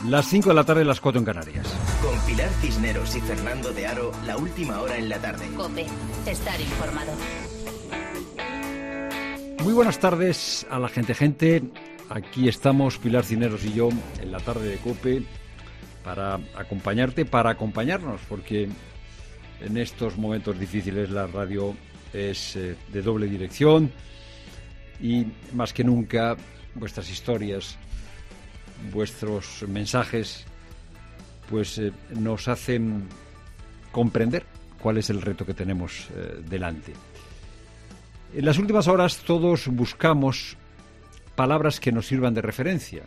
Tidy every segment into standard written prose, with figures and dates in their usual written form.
Las 5 de la tarde, las 4 en Canarias. Con Pilar Cisneros y Fernando de Aro, la última hora en la tarde. COPE, estar informado. Muy buenas tardes a la gente. Aquí estamos Pilar Cisneros y yo en la tarde de COPE para acompañarte, para acompañarnos, porque en estos momentos difíciles la radio es de doble dirección y más que nunca vuestras historias, vuestros mensajes, pues nos hacen comprender cuál es el reto que tenemos delante. En las últimas horas todos buscamos palabras que nos sirvan de referencia.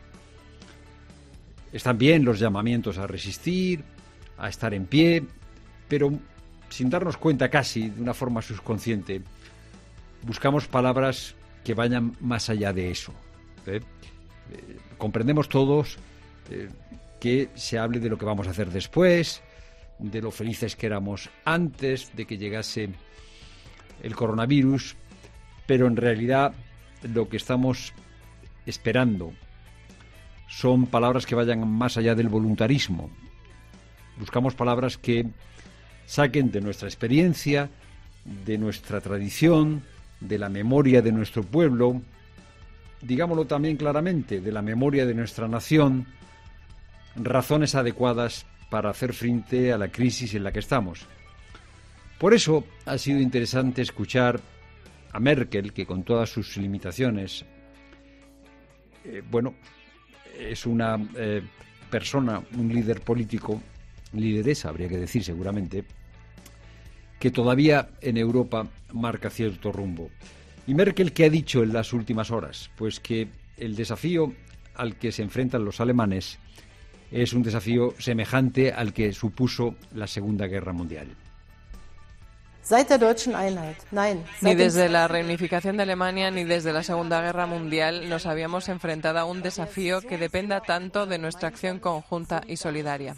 Están bien los llamamientos a resistir, a estar en pie, pero sin darnos cuenta casi de una forma subconsciente, buscamos palabras que vayan más allá de eso. Comprendemos todos que se hable de lo que vamos a hacer después, de lo felices que éramos antes de que llegase el coronavirus, pero en realidad lo que estamos esperando son palabras que vayan más allá del voluntarismo. Buscamos palabras que saquen de nuestra experiencia, de nuestra tradición, de la memoria de nuestro pueblo, digámoslo también claramente, de la memoria de nuestra nación, razones adecuadas para hacer frente a la crisis en la que estamos. Por eso ha sido interesante escuchar a Merkel, que con todas sus limitaciones, es una persona, un líder político, lideresa habría que decir seguramente, que todavía en Europa marca cierto rumbo. Y Merkel, ¿qué ha dicho en las últimas horas? Pues que el desafío al que se enfrentan los alemanes es un desafío semejante al que supuso la Segunda Guerra Mundial. Ni desde la reunificación de Alemania ni desde la Segunda Guerra Mundial nos habíamos enfrentado a un desafío que dependa tanto de nuestra acción conjunta y solidaria.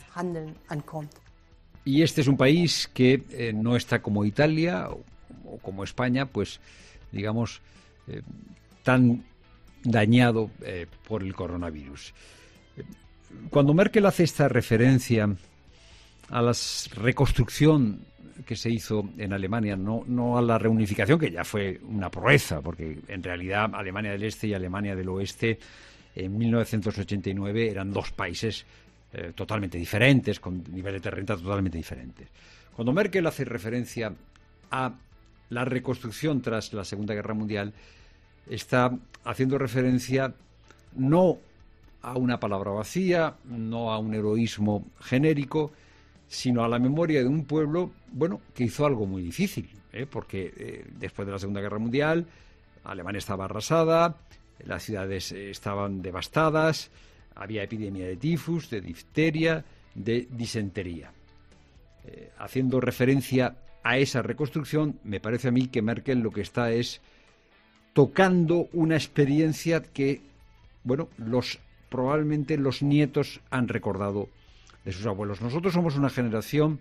Y este es un país que no está como Italia o como España, pues digamos, tan dañado por el coronavirus. Cuando Merkel hace esta referencia a la reconstrucción que se hizo en Alemania, no a la reunificación, que ya fue una proeza, porque en realidad Alemania del Este y Alemania del Oeste en 1989 eran dos países totalmente diferentes, con niveles de renta totalmente diferentes. Cuando Merkel hace referencia a la reconstrucción tras la Segunda Guerra Mundial, está haciendo referencia no a una palabra vacía, no a un heroísmo genérico, sino a la memoria de un pueblo, que hizo algo muy difícil, porque después de la Segunda Guerra Mundial, Alemania estaba arrasada, las ciudades estaban devastadas, había epidemia de tifus, de difteria, de disentería. Haciendo referencia a esa reconstrucción, me parece a mí que Merkel lo que está es tocando una experiencia que, probablemente los nietos han recordado de sus abuelos. Nosotros somos una generación,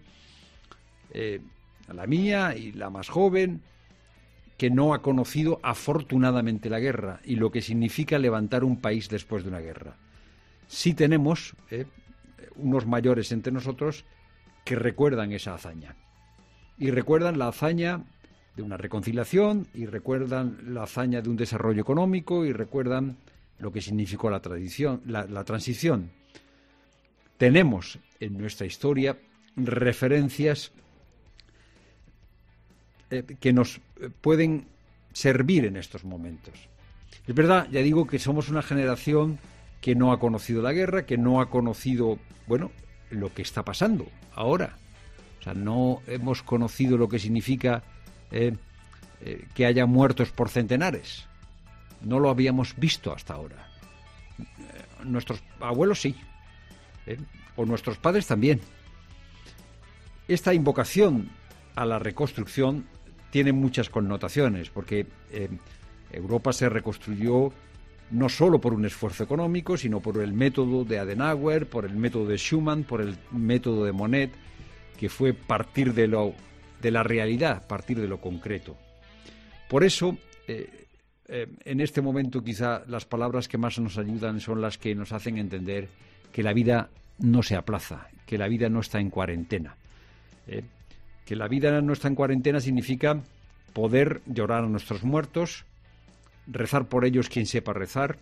la mía y la más joven, que no ha conocido afortunadamente la guerra y lo que significa levantar un país después de una guerra. Sí tenemos unos mayores entre nosotros que recuerdan esa hazaña. Y recuerdan la hazaña de una reconciliación, y recuerdan la hazaña de un desarrollo económico, y recuerdan lo que significó la transición. Tenemos en nuestra historia referencias que nos pueden servir en estos momentos. Es verdad, ya digo, que somos una generación que no ha conocido la guerra, que no ha conocido, lo que está pasando ahora. O sea, no hemos conocido lo que significa que haya muertos por centenares. No lo habíamos visto hasta ahora. Nuestros abuelos sí, o nuestros padres también. Esta invocación a la reconstrucción tiene muchas connotaciones, porque Europa se reconstruyó no solo por un esfuerzo económico, sino por el método de Adenauer, por el método de Schuman, por el método de Monnet, que fue partir de la realidad, partir de lo concreto. Por eso, en este momento quizá las palabras que más nos ayudan son las que nos hacen entender que la vida no se aplaza, que la vida no está en cuarentena. Que la vida no está en cuarentena significa poder llorar a nuestros muertos, rezar por ellos quien sepa rezar.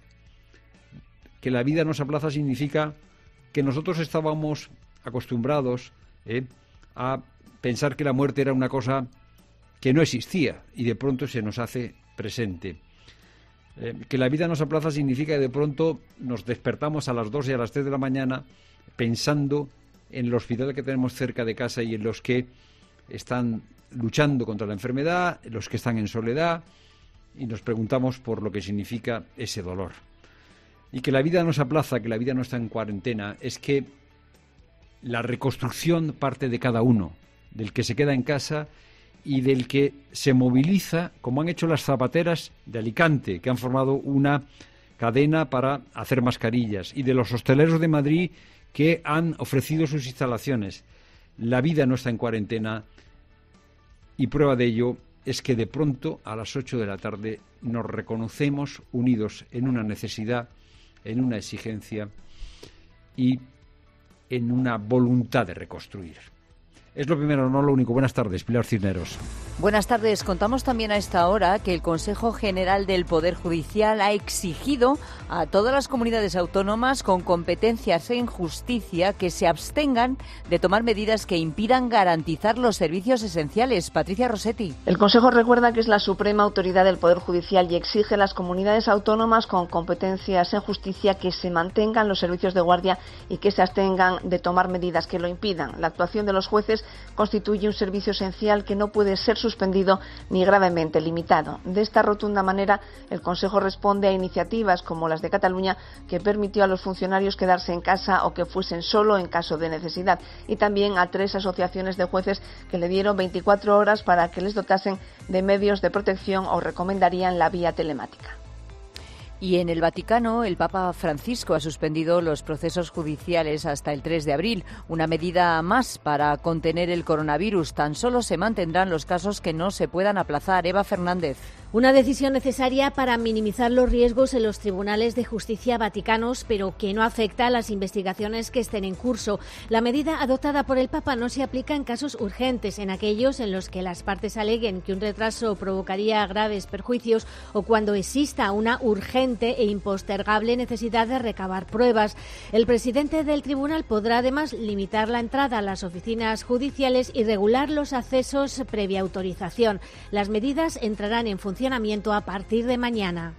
Que la vida no se aplaza significa que nosotros estábamos acostumbrados a pensar que la muerte era una cosa que no existía y de pronto se nos hace presente. Que la vida nos aplaza significa que de pronto nos despertamos a las 2 y a las 3 de la mañana pensando en el hospital que tenemos cerca de casa y en los que están luchando contra la enfermedad, en los que están en soledad, y nos preguntamos por lo que significa ese dolor. Y que la vida nos aplaza, que la vida no está en cuarentena, es que la reconstrucción parte de cada uno, del que se queda en casa y del que se moviliza, como han hecho las zapateras de Alicante, que han formado una cadena para hacer mascarillas, y de los hosteleros de Madrid que han ofrecido sus instalaciones. La vida no está en cuarentena y prueba de ello es que de pronto a las 8 de la tarde nos reconocemos unidos en una necesidad, en una exigencia y en una voluntad de reconstruir. Es lo primero, no lo único. Buenas tardes, Pilar Cisneros. Buenas tardes. Contamos también a esta hora que el Consejo General del Poder Judicial ha exigido a todas las comunidades autónomas con competencias en justicia que se abstengan de tomar medidas que impidan garantizar los servicios esenciales. Patricia Rossetti. El Consejo recuerda que es la suprema autoridad del Poder Judicial y exige a las comunidades autónomas con competencias en justicia que se mantengan los servicios de guardia y que se abstengan de tomar medidas que lo impidan. La actuación de los jueces constituye un servicio esencial que no puede ser suspendido ni gravemente limitado. De esta rotunda manera, el Consejo responde a iniciativas como las de Cataluña, que permitió a los funcionarios quedarse en casa o que fuesen solo en caso de necesidad, y también a 3 asociaciones de jueces que le dieron 24 horas para que les dotasen de medios de protección o recomendarían la vía telemática. Y en el Vaticano, el Papa Francisco ha suspendido los procesos judiciales hasta el 3 de abril, una medida más para contener el coronavirus. Tan solo se mantendrán los casos que no se puedan aplazar. Eva Fernández. Una decisión necesaria para minimizar los riesgos en los tribunales de justicia vaticanos, pero que no afecta a las investigaciones que estén en curso. La medida adoptada por el Papa no se aplica en casos urgentes, en aquellos en los que las partes aleguen que un retraso provocaría graves perjuicios o cuando exista una urgente e impostergable necesidad de recabar pruebas. El presidente del tribunal podrá además limitar la entrada a las oficinas judiciales y regular los accesos previa autorización. Las medidas entrarán en funcionamiento a partir de mañana.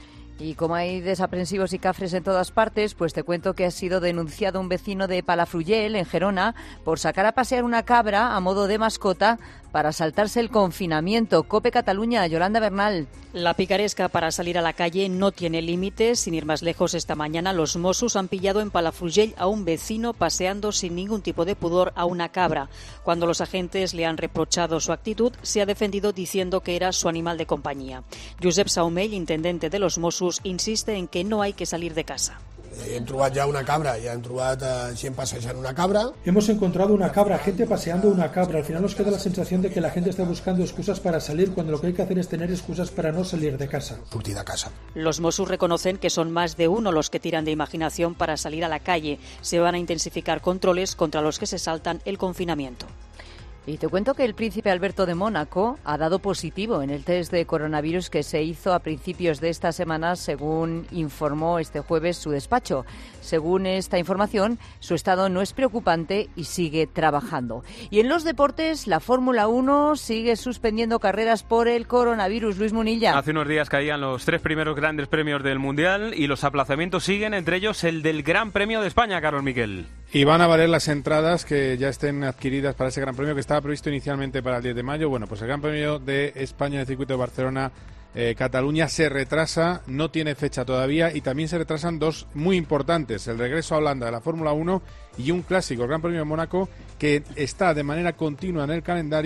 Y como hay desaprensivos y cafres en todas partes, pues te cuento que ha sido denunciado un vecino de Palafrugell, en Gerona, por sacar a pasear una cabra a modo de mascota para saltarse el confinamiento. COPE Cataluña, Yolanda Bernal. La picaresca para salir a la calle no tiene límites. Sin ir más lejos, esta mañana los Mossos han pillado en Palafrugell a un vecino paseando sin ningún tipo de pudor a una cabra. Cuando los agentes le han reprochado su actitud, se ha defendido diciendo que era su animal de compañía. Josep Saumell, intendente de los Mossos, insiste en que no hay que salir de casa. Hem trobat ja una cabra, ja hem trobat gent passejant una cabra. Hemos encontrado una cabra, gente paseando una cabra. Al final nos queda la sensación de que la gente está buscando excusas para salir cuando lo que hay que hacer es tener excusas para no salir de casa. Sortir de casa. Los Mossos reconocen que son más de uno los que tiran de imaginación para salir a la calle. Se van a intensificar controles contra los que se saltan el confinamiento. Y te cuento que el príncipe Alberto de Mónaco ha dado positivo en el test de coronavirus que se hizo a principios de esta semana, según informó este jueves su despacho. Según esta información, su estado no es preocupante y sigue trabajando. Y en los deportes, la Fórmula 1 sigue suspendiendo carreras por el coronavirus. Luis Munilla. Hace unos días caían los 3 primeros grandes premios del Mundial y los aplazamientos siguen, entre ellos el del Gran Premio de España, Carlos Miquel. Y van a valer las entradas que ya estén adquiridas para ese Gran Premio que estaba previsto inicialmente para el 10 de mayo. Bueno, pues el Gran Premio de España en el circuito de Barcelona, Cataluña, se retrasa, no tiene fecha todavía, y también se retrasan 2 muy importantes: el regreso a Holanda de la Fórmula 1 y un clásico, el Gran Premio de Mónaco, que está de manera continua en el calendario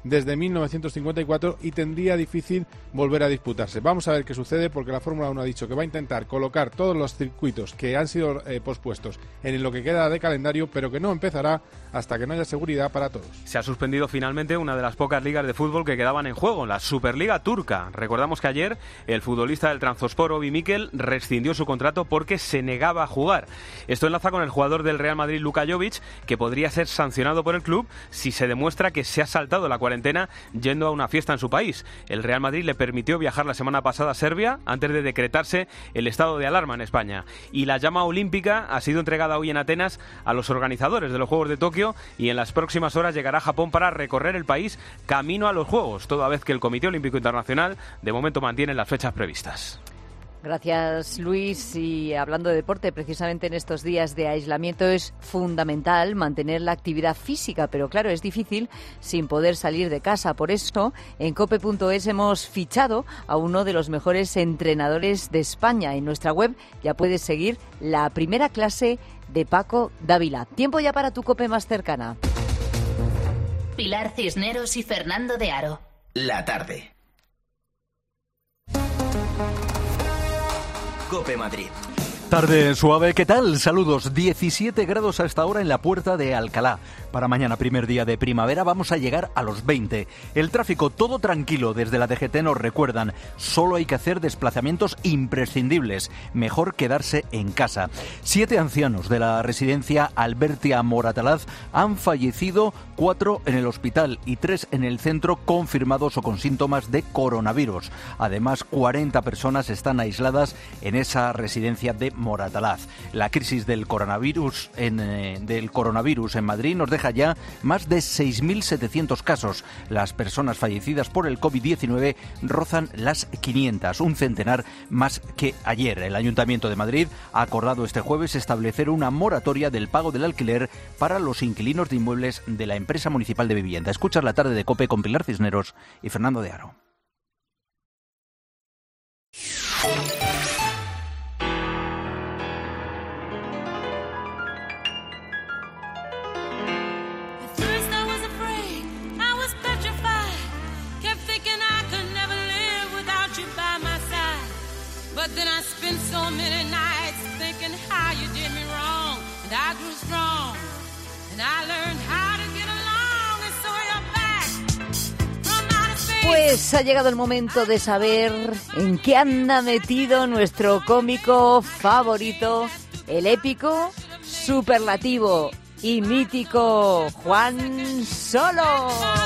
desde 1954 y tendría difícil volver a disputarse. Vamos a ver qué sucede, porque la Fórmula 1 ha dicho que va a intentar colocar todos los circuitos que han sido pospuestos en lo que queda de calendario, pero que no empezará hasta que no haya seguridad para todos. Se ha suspendido finalmente una de las pocas ligas de fútbol que quedaban en juego, la Superliga Turca. Recordamos que ayer el futbolista del Trabzonspor, Obi Mikel, rescindió su contrato porque se negaba a jugar. Esto enlaza con el jugador del Real Madrid, Luka Jovic, que podría ser sancionado por el club si se demuestra que se ha saltado la cuarentena yendo a una fiesta en su país. El Real Madrid le permitió viajar la semana pasada a Serbia antes de decretarse el estado de alarma en España. Y la llama olímpica ha sido entregada hoy en Atenas a los organizadores de los Juegos de Tokio, y en las próximas horas llegará a Japón para recorrer el país camino a los Juegos, toda vez que el Comité Olímpico Internacional de momento mantiene las fechas previstas. Gracias, Luis. Y hablando de deporte, precisamente en estos días de aislamiento es fundamental mantener la actividad física, pero claro, es difícil sin poder salir de casa. Por eso, en cope.es hemos fichado a uno de los mejores entrenadores de España. En nuestra web ya puedes seguir la primera clase de Paco Dávila. Tiempo ya para tu COPE más cercana. Pilar Cisneros y Fernando de Aro. La tarde. COPE Madrid. Tarde suave, ¿qué tal? Saludos. 17 grados a esta hora en la Puerta de Alcalá. Para mañana, primer día de primavera, vamos a llegar a los 20. El tráfico todo tranquilo. Desde la DGT nos recuerdan, solo hay que hacer desplazamientos imprescindibles. Mejor quedarse en casa. 7 ancianos de la residencia Albertia Moratalaz han fallecido, 4 en el hospital y 3 en el centro confirmados o con síntomas de coronavirus. Además, 40 personas están aisladas en esa residencia de Moratalaz. La crisis del coronavirus en Madrid nos deja ya más de 6.700 casos. Las personas fallecidas por el COVID-19 rozan las 500, un centenar más que ayer. El Ayuntamiento de Madrid ha acordado este jueves establecer una moratoria del pago del alquiler para los inquilinos de inmuebles de la empresa municipal de vivienda. Escuchas la tarde de COPE con Pilar Cisneros y Fernando de Aro. But then I spent so many nights thinking how you did me wrong, and I grew strong, and I learned how to get along, and so you're back from outer space. Pues ha llegado el momento de saber en qué anda metido nuestro cómico favorito, el épico, superlativo y mítico Juan Solo.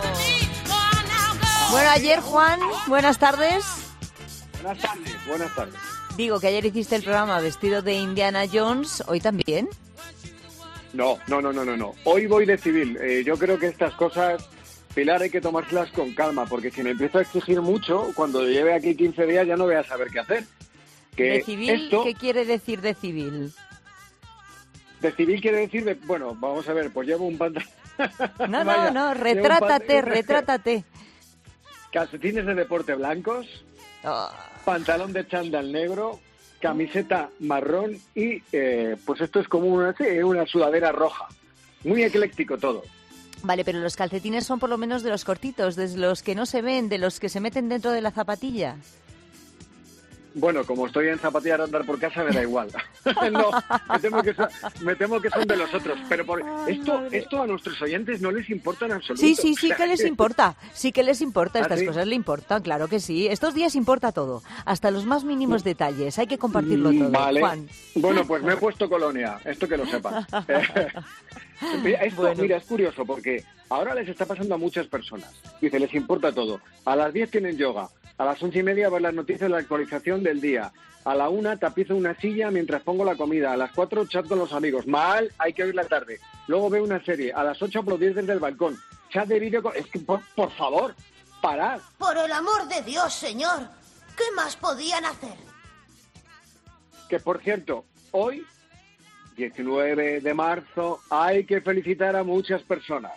Bueno, ayer, Juan, buenas tardes. Buenas tardes, buenas tardes. Digo que ayer hiciste el programa vestido de Indiana Jones, ¿hoy también? No. Hoy voy de civil. Yo creo que estas cosas, Pilar, hay que tomárselas con calma, porque si me empiezo a exigir mucho, cuando lleve aquí 15 días ya no voy a saber qué hacer. ¿De civil? ¿Qué quiere decir de civil? De civil quiere decir bueno, vamos a ver, pues llevo un pantalón... No, retrátate. Calcetines de deporte blancos... Pantalón de chándal negro, camiseta marrón y pues esto es como una sudadera roja. Muy ecléctico todo. Vale, pero los calcetines son por lo menos de los cortitos, de los que no se ven, de los que se meten dentro de la zapatilla. Bueno, como estoy en zapatillas de andar por casa, me da igual. No, me temo que son de los otros. Pero esto a nuestros oyentes no les importa en absoluto. Sí, que les importa. Sí que les importa. Estas cosas le importan, claro que sí. Estos días importa todo, hasta los más mínimos detalles. Hay que compartirlo todo, vale. Juan. Bueno, pues me he puesto colonia, esto que lo sepan. Mira, es curioso porque ahora les está pasando a muchas personas. Dice, les importa todo. A las 10 tienen yoga. A las 11:30 ver las noticias de la actualización del día. A la 1 tapizo una silla mientras pongo la comida. A las 4 chat con los amigos. Mal, hay que oír la tarde. Luego veo una serie. A las 8 aplaudir desde el balcón. Chat de vídeo... Es que, por favor, parad. Por el amor de Dios, señor. ¿Qué más podían hacer? Que, por cierto, hoy, 19 de marzo, hay que felicitar a muchas personas.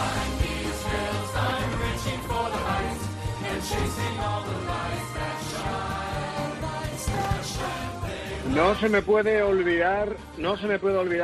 No se me puede olvidar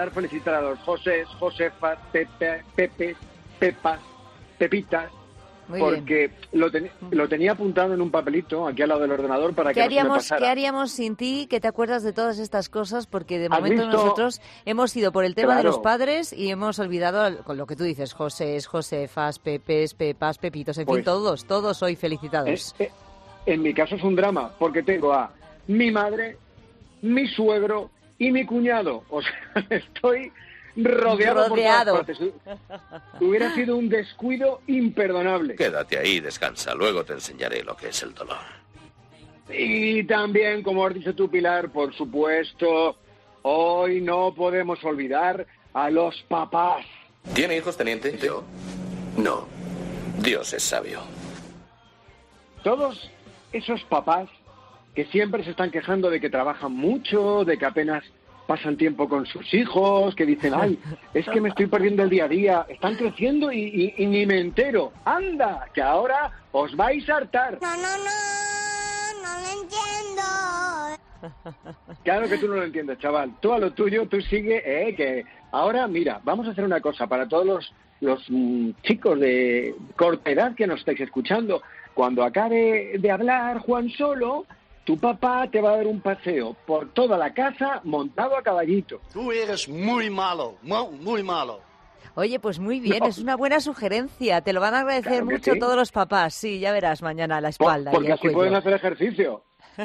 felicitar a los Josés, Josefas, Pepes, Pepas, Pepitas, porque lo tenía apuntado en un papelito aquí al lado del ordenador para que no se me pasara. ¿Qué haríamos sin ti? Que te acuerdas de todas estas cosas, porque de momento nosotros hemos ido por el tema de los padres y hemos olvidado con lo que tú dices, Josés, Josefas, Pepes, Pepas, Pepitos, en fin, todos hoy felicitados. En mi caso es un drama, porque tengo a mi madre, mi suegro y mi cuñado. O sea, estoy rodeado. Por todas partes. Hubiera sido un descuido imperdonable. Quédate ahí, descansa. Luego te enseñaré lo que es el dolor. Y también, como has dicho tú, Pilar, por supuesto, hoy no podemos olvidar a los papás. ¿Tiene hijos, teniente? Yo. No. Dios es sabio. Todos esos papás que siempre se están quejando de que trabajan mucho, de que apenas pasan tiempo con sus hijos, que dicen, ay, es que me estoy perdiendo el día a día, están creciendo y ni me entero. ¡Anda, que ahora os vais a hartar! No lo entiendo. Claro que tú no lo entiendes, chaval. Tú a lo tuyo, tú sigue, que ahora, mira, vamos a hacer una cosa para todos los chicos de corta edad que nos estáis escuchando. Cuando acabe de hablar Juan Solo, tu papá te va a dar un paseo por toda la casa montado a caballito. Tú eres muy malo, muy malo. Oye, pues muy bien, es una buena sugerencia. Te lo van a agradecer mucho todos los papás. Sí, ya verás mañana a la espalda. Porque y el así cuello. pueden hacer ejercicio.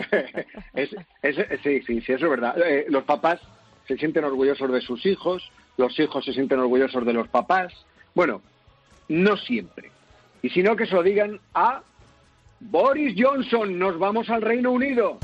Sí, eso es verdad. Los papás se sienten orgullosos de sus hijos, los hijos se sienten orgullosos de los papás. Bueno, no siempre. Y si no, que se lo digan a Boris Johnson. Nos vamos al Reino Unido.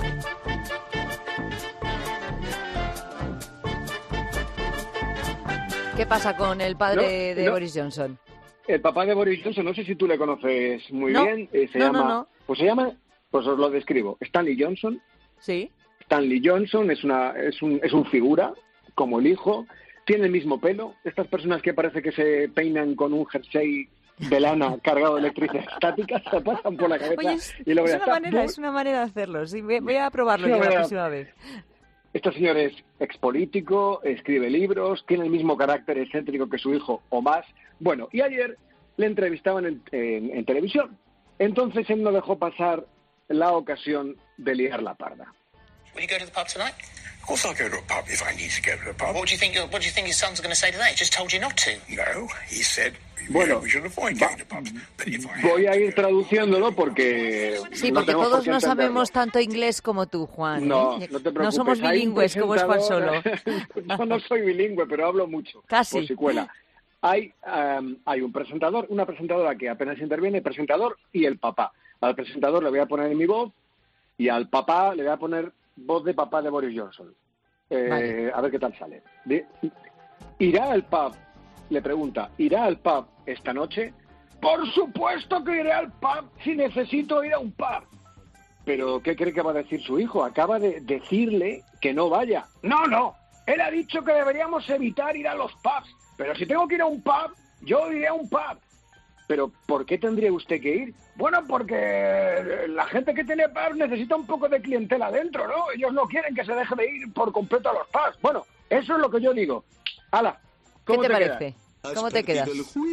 ¿Qué pasa con el padre de Boris Johnson? El papá de Boris Johnson, no sé si tú le conoces muy bien. No. Pues os lo describo. Stanley Johnson. Sí. Stanley Johnson es un figura, como el hijo. Tiene el mismo pelo. Estas personas que parece que se peinan con un jersey de lana cargado de electricidad estática, se pasan por la cabeza. Oye, y luego es una manera de hacerlo. Sí, voy a probarlo yo la próxima vez. Este señor es expolítico, escribe libros, tiene el mismo carácter excéntrico que su hijo o más. Bueno, y ayer le entrevistaban en televisión. Entonces él no dejó pasar la ocasión de liar la parda. Will you go to the pub tonight? Of course I'll go to a pub if I need to go to a pub. What do you think his son's going to say today? He just told you not to. No, he said bueno, we should avoid going to pubs. But if I voy a ir traduciéndolo porque... Sí, porque todos no sabemos tanto inglés como tú, Juan. No, no te preocupes. No somos bilingües como es Juan Solo. No soy bilingüe, pero hablo mucho. Casi. Por si cuela. Hay un presentador, una presentadora que apenas interviene, el presentador y el papá. Al presentador le voy a poner mi voz y al papá le voy a poner voz de papá de Boris Johnson. Vale. A ver qué tal sale. ¿Irá al pub? Le pregunta, ¿irá al pub esta noche? Por supuesto que iré al pub si necesito ir a un pub. Pero, ¿qué cree que va a decir su hijo? Acaba de decirle que no vaya. No, él ha dicho que deberíamos evitar ir a los pubs. Pero si tengo que ir a un pub, yo iré a un pub. ¿Pero por qué tendría usted que ir? Bueno, porque la gente que tiene pubs necesita un poco de clientela dentro, ¿no? Ellos no quieren que se deje de ir por completo a los pubs. Bueno, eso es lo que yo digo. ¡Hala! ¿Qué te parece? ¿Cómo te quedas?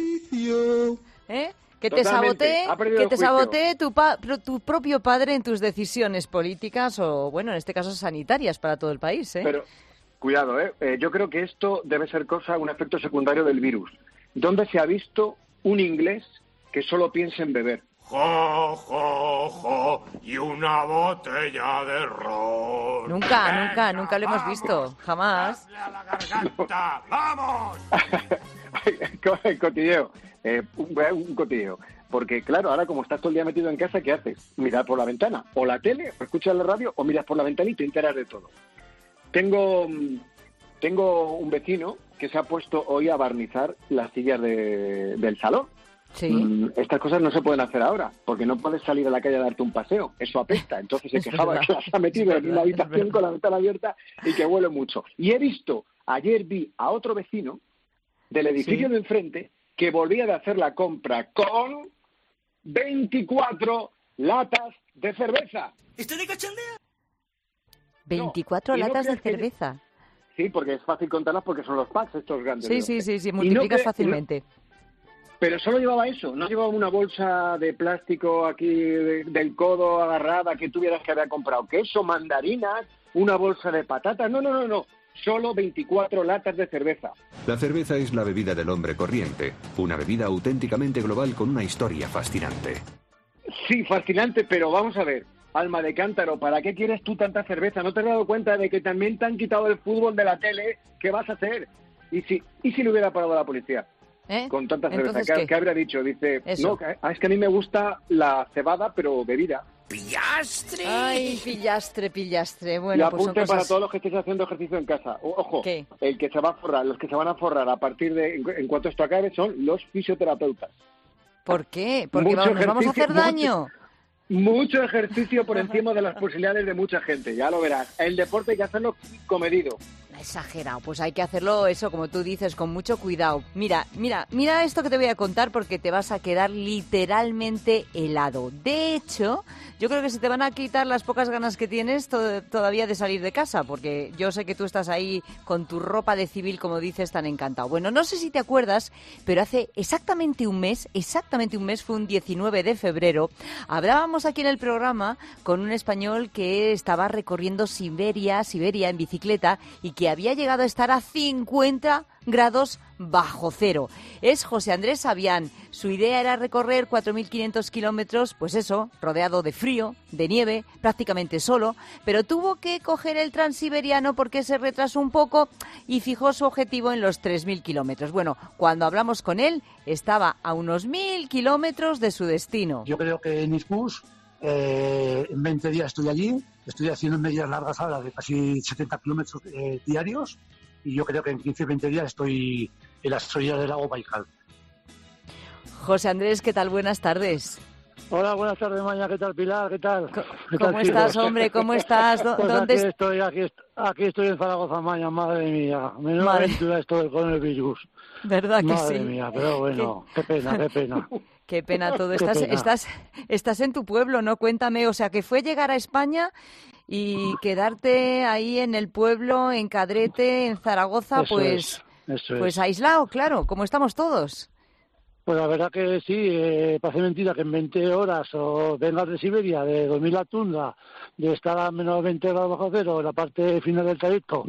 Que te sabotee tu propio padre en tus decisiones políticas o, bueno, en este caso sanitarias para todo el país, ¿eh? Pero, cuidado, yo creo que esto debe ser un efecto secundario del virus. ¿Dónde se ha visto un inglés que solo piensa en beber? Jo, jo, jo, y una botella de ron. Nunca lo hemos visto, jamás. ¡A la garganta! ¡Vamos! Cotilleo, un cotilleo. Porque, claro, ahora como estás todo el día metido en casa, ¿qué haces? Mirar por la ventana, o la tele, o escuchas la radio, o miras por la ventana y te enteras de todo. Tengo un vecino que se ha puesto hoy a barnizar las sillas del salón. Sí. Estas cosas no se pueden hacer ahora, porque no puedes salir a la calle a darte un paseo, eso apesta. Entonces se quejaba de que las ha metido en una habitación con la ventana abierta y que huele mucho. Y ayer vi a otro vecino del edificio de enfrente que volvía de hacer la compra con 24 latas de cerveza. ¿Estoy de cachondeo? 24 latas de cerveza. Sí, porque es fácil contarlas porque son los packs estos grandes. Sí, multiplicas fácilmente. Pero solo llevaba eso, no llevaba una bolsa de plástico aquí del codo agarrada que tuvieras que haber comprado queso, mandarinas, una bolsa de patatas, no. Solo 24 latas de cerveza. La cerveza es la bebida del hombre corriente, una bebida auténticamente global con una historia fascinante. Sí, fascinante, pero vamos a ver, alma de cántaro, ¿para qué quieres tú tanta cerveza? ¿No te has dado cuenta de que también te han quitado el fútbol de la tele? ¿Qué vas a hacer? ¿Y si le hubiera parado a la policía? Con tanta cerveza, ¿qué habría dicho? Dice, Eso. no, es que a mí me gusta la cebada, pero bebida. ¡Pillastre! Ay, pillastre. Bueno, y pues son apunte cosas... para todos los que estéis haciendo ejercicio en casa. Ojo, ¿Qué? el que se va a forrar, los que se van a forrar a partir de, en cuanto esto acabe, son los fisioterapeutas. ¿Por qué? Porque nos vamos a hacer daño. Mucho ejercicio por encima de las posibilidades de mucha gente, ya lo verás. El deporte hay que hacerlo comedido. Exagerado, pues hay que hacerlo eso, como tú dices, con mucho cuidado. Mira esto que te voy a contar porque te vas a quedar literalmente helado. De hecho, yo creo que se te van a quitar las pocas ganas que tienes todavía de salir de casa, porque yo sé que tú estás ahí con tu ropa de civil, como dices, tan encantado. Bueno, no sé si te acuerdas, pero hace exactamente un mes, fue un 19 de febrero, hablábamos aquí en el programa con un español que estaba recorriendo Siberia en bicicleta y que había llegado a estar a 50 grados bajo cero. Es José Andrés Avián. Su idea era recorrer 4.500 kilómetros, pues eso, rodeado de frío, de nieve, prácticamente solo, pero tuvo que coger el transiberiano porque se retrasó un poco y fijó su objetivo en los 3.000 kilómetros. Bueno, cuando hablamos con él, estaba a unos 1.000 kilómetros de su destino. Yo creo que en Iscus, en 20 días estoy allí, estoy haciendo medidas largas ahora de casi 70 kilómetros diarios, y yo creo que en 15-20 días estoy en las orillas del lago Baikal. José Andrés, ¿qué tal? Buenas tardes. Hola, buenas tardes, Maña. ¿Qué tal, Pilar? ¿Qué tal? ¿Cómo estás, hombre? ¿Cómo estás? Pues ¿Dónde aquí estoy en Zaragoza, Maña. Madre mía. Menuda aventura esto del coronavirus. ¿Verdad que madre sí? Mía, pero bueno, qué pena. Qué pena todo. Estás en tu pueblo, ¿no? Cuéntame, o sea, que fue llegar a España y quedarte ahí en el pueblo, en Cadrete, en Zaragoza, Eso pues es. Aislado, claro, como estamos todos. Pues la verdad que sí, parece mentira que en 20 horas o vengas de Siberia, de dormir la tundra, de estar a menos 20 grados bajo cero en la parte final del trayecto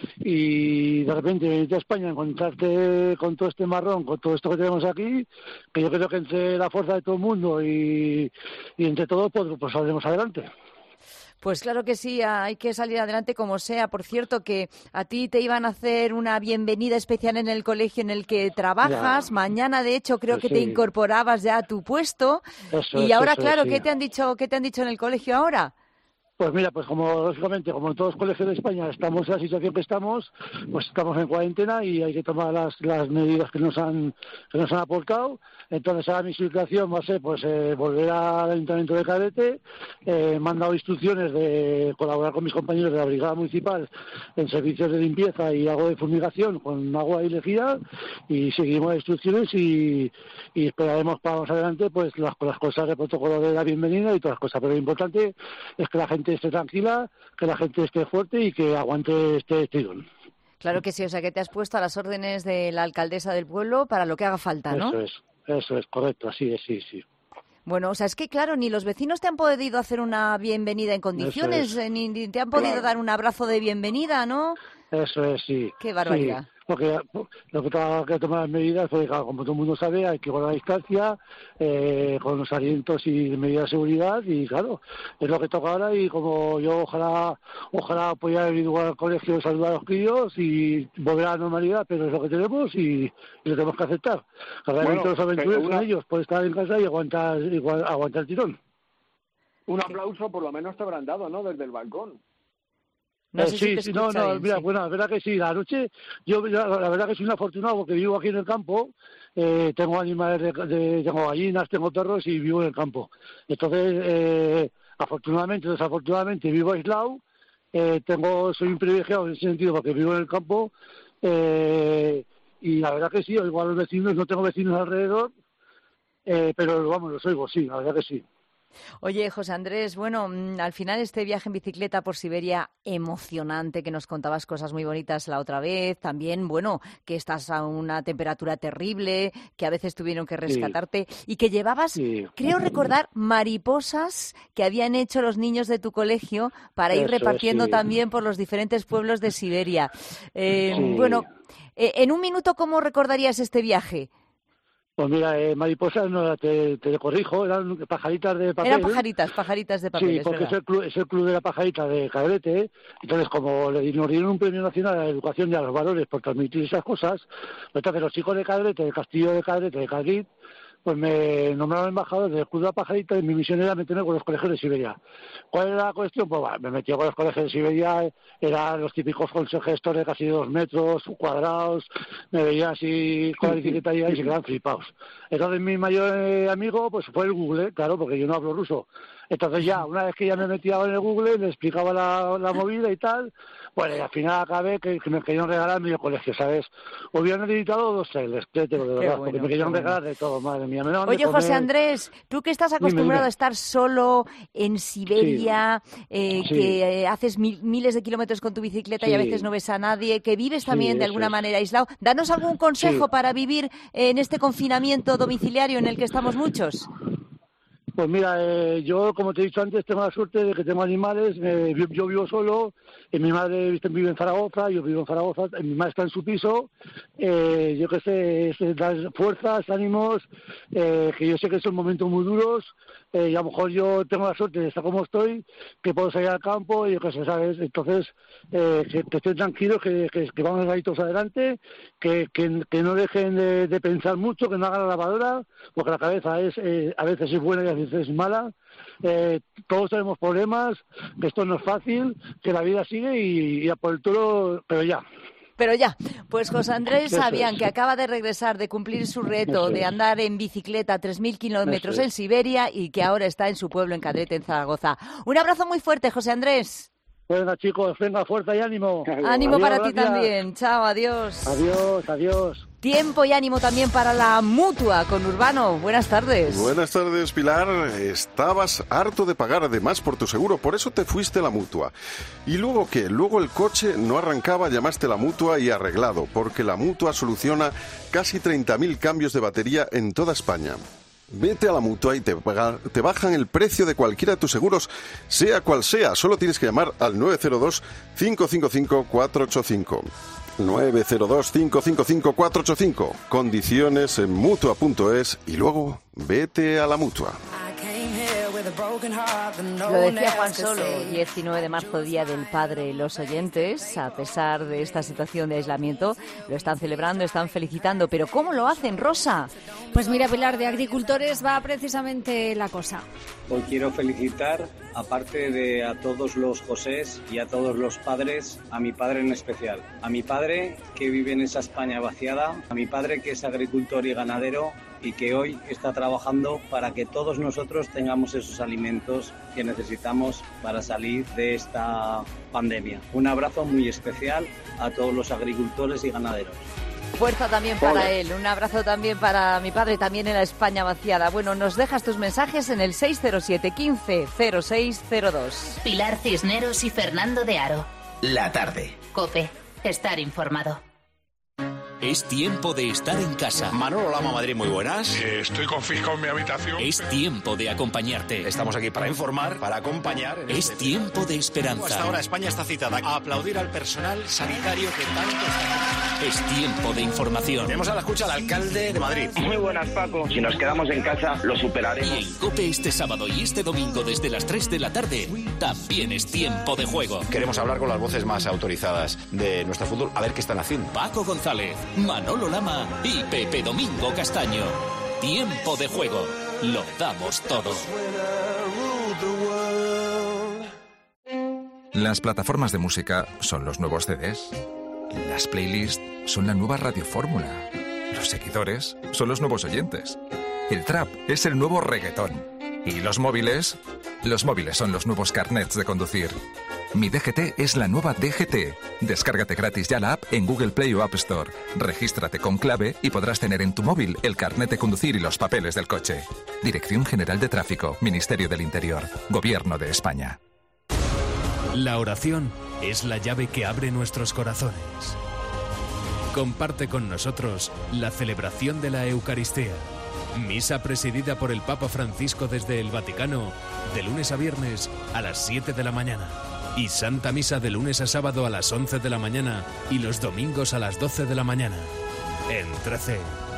y de repente venirte a España, encontrarte con todo este marrón, con todo esto que tenemos aquí, que yo creo que entre la fuerza de todo el mundo y entre todos pues saldremos adelante. Pues claro que sí, hay que salir adelante como sea. Por cierto, que a ti te iban a hacer una bienvenida especial en el colegio en el que trabajas. Ya. Mañana, de hecho, creo que te incorporabas ya a tu puesto. Y ahora, claro, ¿qué te han dicho en el colegio ahora? Pues mira, pues lógicamente, como en todos los colegios de España estamos en la situación que estamos, pues estamos en cuarentena y hay que tomar las medidas que nos han aportado. Entonces ahora mi situación va a ser pues volver al Ayuntamiento de Cadete. Me han dado instrucciones de colaborar con mis compañeros de la Brigada Municipal en servicios de limpieza y agua de fumigación con agua y lejía, y seguimos las instrucciones y esperaremos para más adelante pues las cosas de protocolo de la bienvenida y todas las cosas. Pero lo importante es que la gente esté tranquila, que la gente esté fuerte y que aguante este tirón. Claro que sí, o sea que te has puesto a las órdenes de la alcaldesa del pueblo para lo que haga falta, ¿no? Eso es, correcto, así es, sí. Bueno, o sea, es que claro, ni los vecinos te han podido hacer una bienvenida en condiciones, ni te han podido dar un abrazo de bienvenida, ¿no? Eso es, sí. Qué barbaridad. Sí. Porque lo que tengo que tomar las medidas, porque claro, como todo el mundo sabe, hay que guardar la distancia, con los alientos y medidas de seguridad, y claro, es lo que toca ahora, y como yo ojalá apoyar ir al colegio, saludar a los críos y volver a la normalidad, pero es lo que tenemos y lo tenemos que aceptar. Cada vez los aventureros con ellos pueden estar en casa y aguantar el tirón. Un aplauso por lo menos te habrán dado, ¿no? Desde el balcón. No sé si te escucha bien, mira, sí. Bueno, la verdad que sí, la noche, yo la verdad que soy un afortunado porque vivo aquí en el campo, tengo animales, tengo gallinas, tengo perros y vivo en el campo. Entonces, afortunadamente, desafortunadamente, vivo aislado, soy un privilegiado en ese sentido porque vivo en el campo, y la verdad que sí, igual los vecinos, no tengo vecinos alrededor, pero vamos, los oigo, sí, la verdad que sí. Oye, José Andrés, bueno, al final este viaje en bicicleta por Siberia emocionante, que nos contabas cosas muy bonitas la otra vez, también, bueno, que estás a una temperatura terrible, que a veces tuvieron que rescatarte y que llevabas, creo recordar, mariposas que habían hecho los niños de tu colegio para ir repartiendo también por los diferentes pueblos de Siberia. Bueno, en un minuto, ¿cómo recordarías este viaje? Pues mira, mariposas, no, te corrijo, eran pajaritas de papel. Eran pajaritas de papel. Sí, porque es el club de la pajarita de Cadrete. Entonces, como nos dieron un premio nacional a la educación y a los valores por transmitir esas cosas, entonces los chicos de Cadrete, del castillo de Cadrete, de Cadrid, pues me nombraron embajador del Club de la Pajarita y mi misión era meterme con los colegios de Siberia. ¿Cuál era la cuestión? Pues me metí con los colegios de Siberia, eran los típicos gestos de casi 2 metros cuadrados, me veía así con la bicicleta y se quedaban flipados. Entonces mi mayor amigo pues fue el Google, claro, porque yo no hablo ruso. Entonces ya, una vez que ya me metía en el Google, le explicaba la movida y tal, bueno, y al final acabé que me querían regalar medio colegio, ¿sabes? Hubiera necesitado 2 trailers, de verdad, porque me querían regalar de todo, madre mía. Oye, José Andrés, tú que estás acostumbrado a estar solo en Siberia, que haces miles de kilómetros con tu bicicleta y a veces no ves a nadie, que vives también de alguna manera aislado, danos algún consejo para vivir en este confinamiento domiciliario en el que estamos muchos. Pues mira, yo, como te he dicho antes, tengo la suerte de que tengo animales, yo vivo solo, mi madre vive en Zaragoza, yo vivo en Zaragoza, mi madre está en su piso, yo qué sé, dar fuerzas, ánimos, que yo sé que son momentos muy duros, y a lo mejor yo tengo la suerte de estar como estoy, que puedo salir al campo, y yo qué sé, ¿sabes? Entonces, que estén tranquilos, que vamos ahí todos adelante, que no dejen de pensar mucho, que no hagan la lavadora, porque la cabeza a veces es buena y a veces es mala. Todos tenemos problemas, que esto no es fácil, que la vida sigue y a por el toro, pero ya. Pues José Andrés Sabián, que acaba de regresar de cumplir su reto de andar en bicicleta 3.000 kilómetros en Siberia y que ahora está en su pueblo en Cadrete, en Zaragoza. Un abrazo muy fuerte, José Andrés. Venga, chicos, venga, fuerza y ánimo. Ánimo para ti también. Chao, adiós. Adiós. Tiempo y ánimo también para la Mutua con Urbano. Buenas tardes. Buenas tardes, Pilar. Estabas harto de pagar además por tu seguro, por eso te fuiste a la Mutua. ¿Y luego qué? Luego el coche no arrancaba, llamaste a la Mutua y arreglado, porque la Mutua soluciona casi 30.000 cambios de batería en toda España. Vete a la Mutua y te bajan el precio de cualquiera de tus seguros, sea cual sea. Solo tienes que llamar al 902-555-485. 902-555-485. Condiciones en Mutua.es y luego vete a la Mutua. Lo decía Juan Solo, 19 de marzo, Día del Padre. Los oyentes, a pesar de esta situación de aislamiento, lo están celebrando, están felicitando. ¿Pero cómo lo hacen, Rosa? Pues mira, Pilar, de agricultores va precisamente la cosa. Hoy quiero felicitar, aparte de a todos los Josés y a todos los padres, a mi padre en especial. A mi padre, que vive en esa España vaciada, a mi padre, que es agricultor y ganadero, y que hoy está trabajando para que todos nosotros tengamos esos alimentos que necesitamos para salir de esta pandemia. Un abrazo muy especial a todos los agricultores y ganaderos. Fuerza también para él, un abrazo también para mi padre, también en la España vaciada. Bueno, nos dejas tus mensajes en el 607 15 0602. Pilar Cisneros y Fernando de Aro. La tarde. COPE, estar informado. Es tiempo de estar en casa. Manolo Lama, Madrid, muy buenas. Estoy confiscado en mi habitación. Es tiempo de acompañarte. Estamos aquí para informar, para acompañar. Es tiempo de esperanza. Hasta ahora España está citada a aplaudir al personal sanitario que tanto está... Es tiempo de información. Tenemos a la escucha al alcalde de Madrid. Muy buenas, Paco. Si nos quedamos en casa, lo superaremos. Y en COPE este sábado y este domingo desde las 3 de la tarde, también es tiempo de juego. Queremos hablar con las voces más autorizadas de nuestro fútbol, a ver qué están haciendo. Paco González, Manolo Lama y Pepe Domingo Castaño. Tiempo de juego. Lo damos todo. Las plataformas de música son los nuevos CDs. Las playlists son la nueva radiofórmula. Los seguidores son los nuevos oyentes. El trap es el nuevo reggaetón. ¿Y los móviles? Los móviles son los nuevos carnets de conducir. Mi DGT es la nueva DGT. Descárgate gratis ya la app en Google Play o App Store. Regístrate con clave y podrás tener en tu móvil el carnet de conducir y los papeles del coche. Dirección General de Tráfico, Ministerio del Interior, Gobierno de España. La oración es la llave que abre nuestros corazones. Comparte con nosotros la celebración de la Eucaristía. Misa presidida por el Papa Francisco desde el Vaticano, de lunes a viernes a las 7 de la mañana. Y Santa Misa de lunes a sábado a las 11 de la mañana y los domingos a las 12 de la mañana. En 13.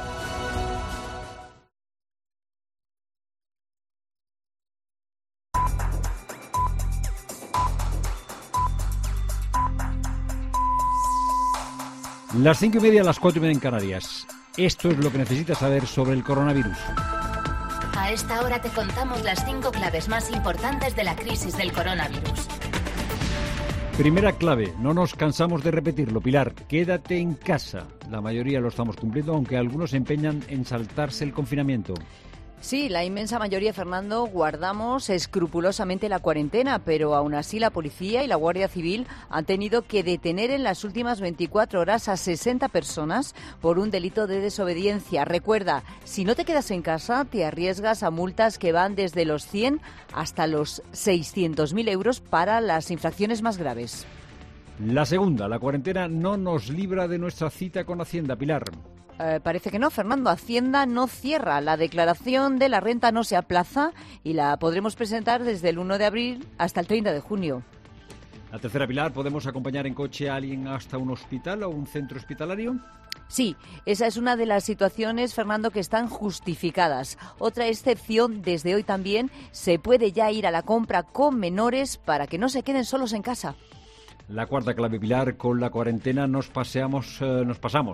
Las 5:30, las 4:30 en Canarias. Esto es lo que necesitas saber sobre el coronavirus. A esta hora te contamos las 5 claves más importantes de la crisis del coronavirus. Primera clave, no nos cansamos de repetirlo, Pilar, quédate en casa. La mayoría lo estamos cumpliendo, aunque algunos se empeñan en saltarse el confinamiento. Sí, la inmensa mayoría, Fernando, guardamos escrupulosamente la cuarentena, pero aún así la policía y la Guardia Civil han tenido que detener en las últimas 24 horas a 60 personas por un delito de desobediencia. Recuerda, si no te quedas en casa, te arriesgas a multas que van desde los 100 hasta los 600.000 euros para las infracciones más graves. La segunda, la cuarentena no nos libra de nuestra cita con Hacienda, Pilar. Parece que no, Fernando. Hacienda no cierra. La declaración de la renta no se aplaza y la podremos presentar desde el 1 de abril hasta el 30 de junio. La tercera, Pilar, ¿podemos acompañar en coche a alguien hasta un hospital o un centro hospitalario? Sí, esa es una de las situaciones, Fernando, que están justificadas. Otra excepción, desde hoy también, se puede ya ir a la compra con menores para que no se queden solos en casa. La cuarta clave, Pilar, con la cuarentena nos pasamos nada.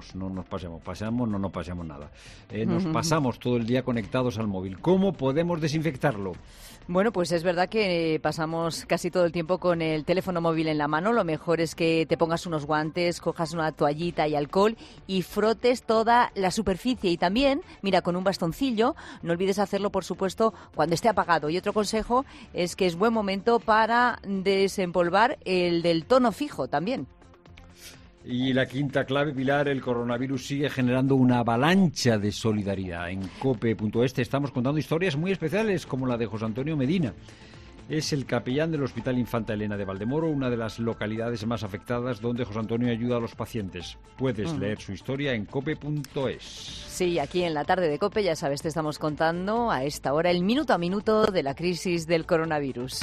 Nos pasamos todo el día conectados al móvil. ¿Cómo podemos desinfectarlo? Bueno, pues es verdad que pasamos casi todo el tiempo con el teléfono móvil en la mano. Lo mejor es que te pongas unos guantes, cojas una toallita y alcohol y frotes toda la superficie. Y también, mira, con un bastoncillo, no olvides hacerlo, por supuesto, cuando esté apagado. Y otro consejo es que es buen momento para desempolvar el del tono fijo también. Y la quinta clave, Pilar, el coronavirus sigue generando una avalancha de solidaridad. En cope.es estamos contando historias muy especiales, como la de José Antonio Medina. Es el capellán del Hospital Infanta Elena de Valdemoro, una de las localidades más afectadas donde José Antonio ayuda a los pacientes. Puedes leer su historia en cope.es. Sí, aquí en la tarde de COPE, ya sabes, te estamos contando a esta hora el minuto a minuto de la crisis del coronavirus.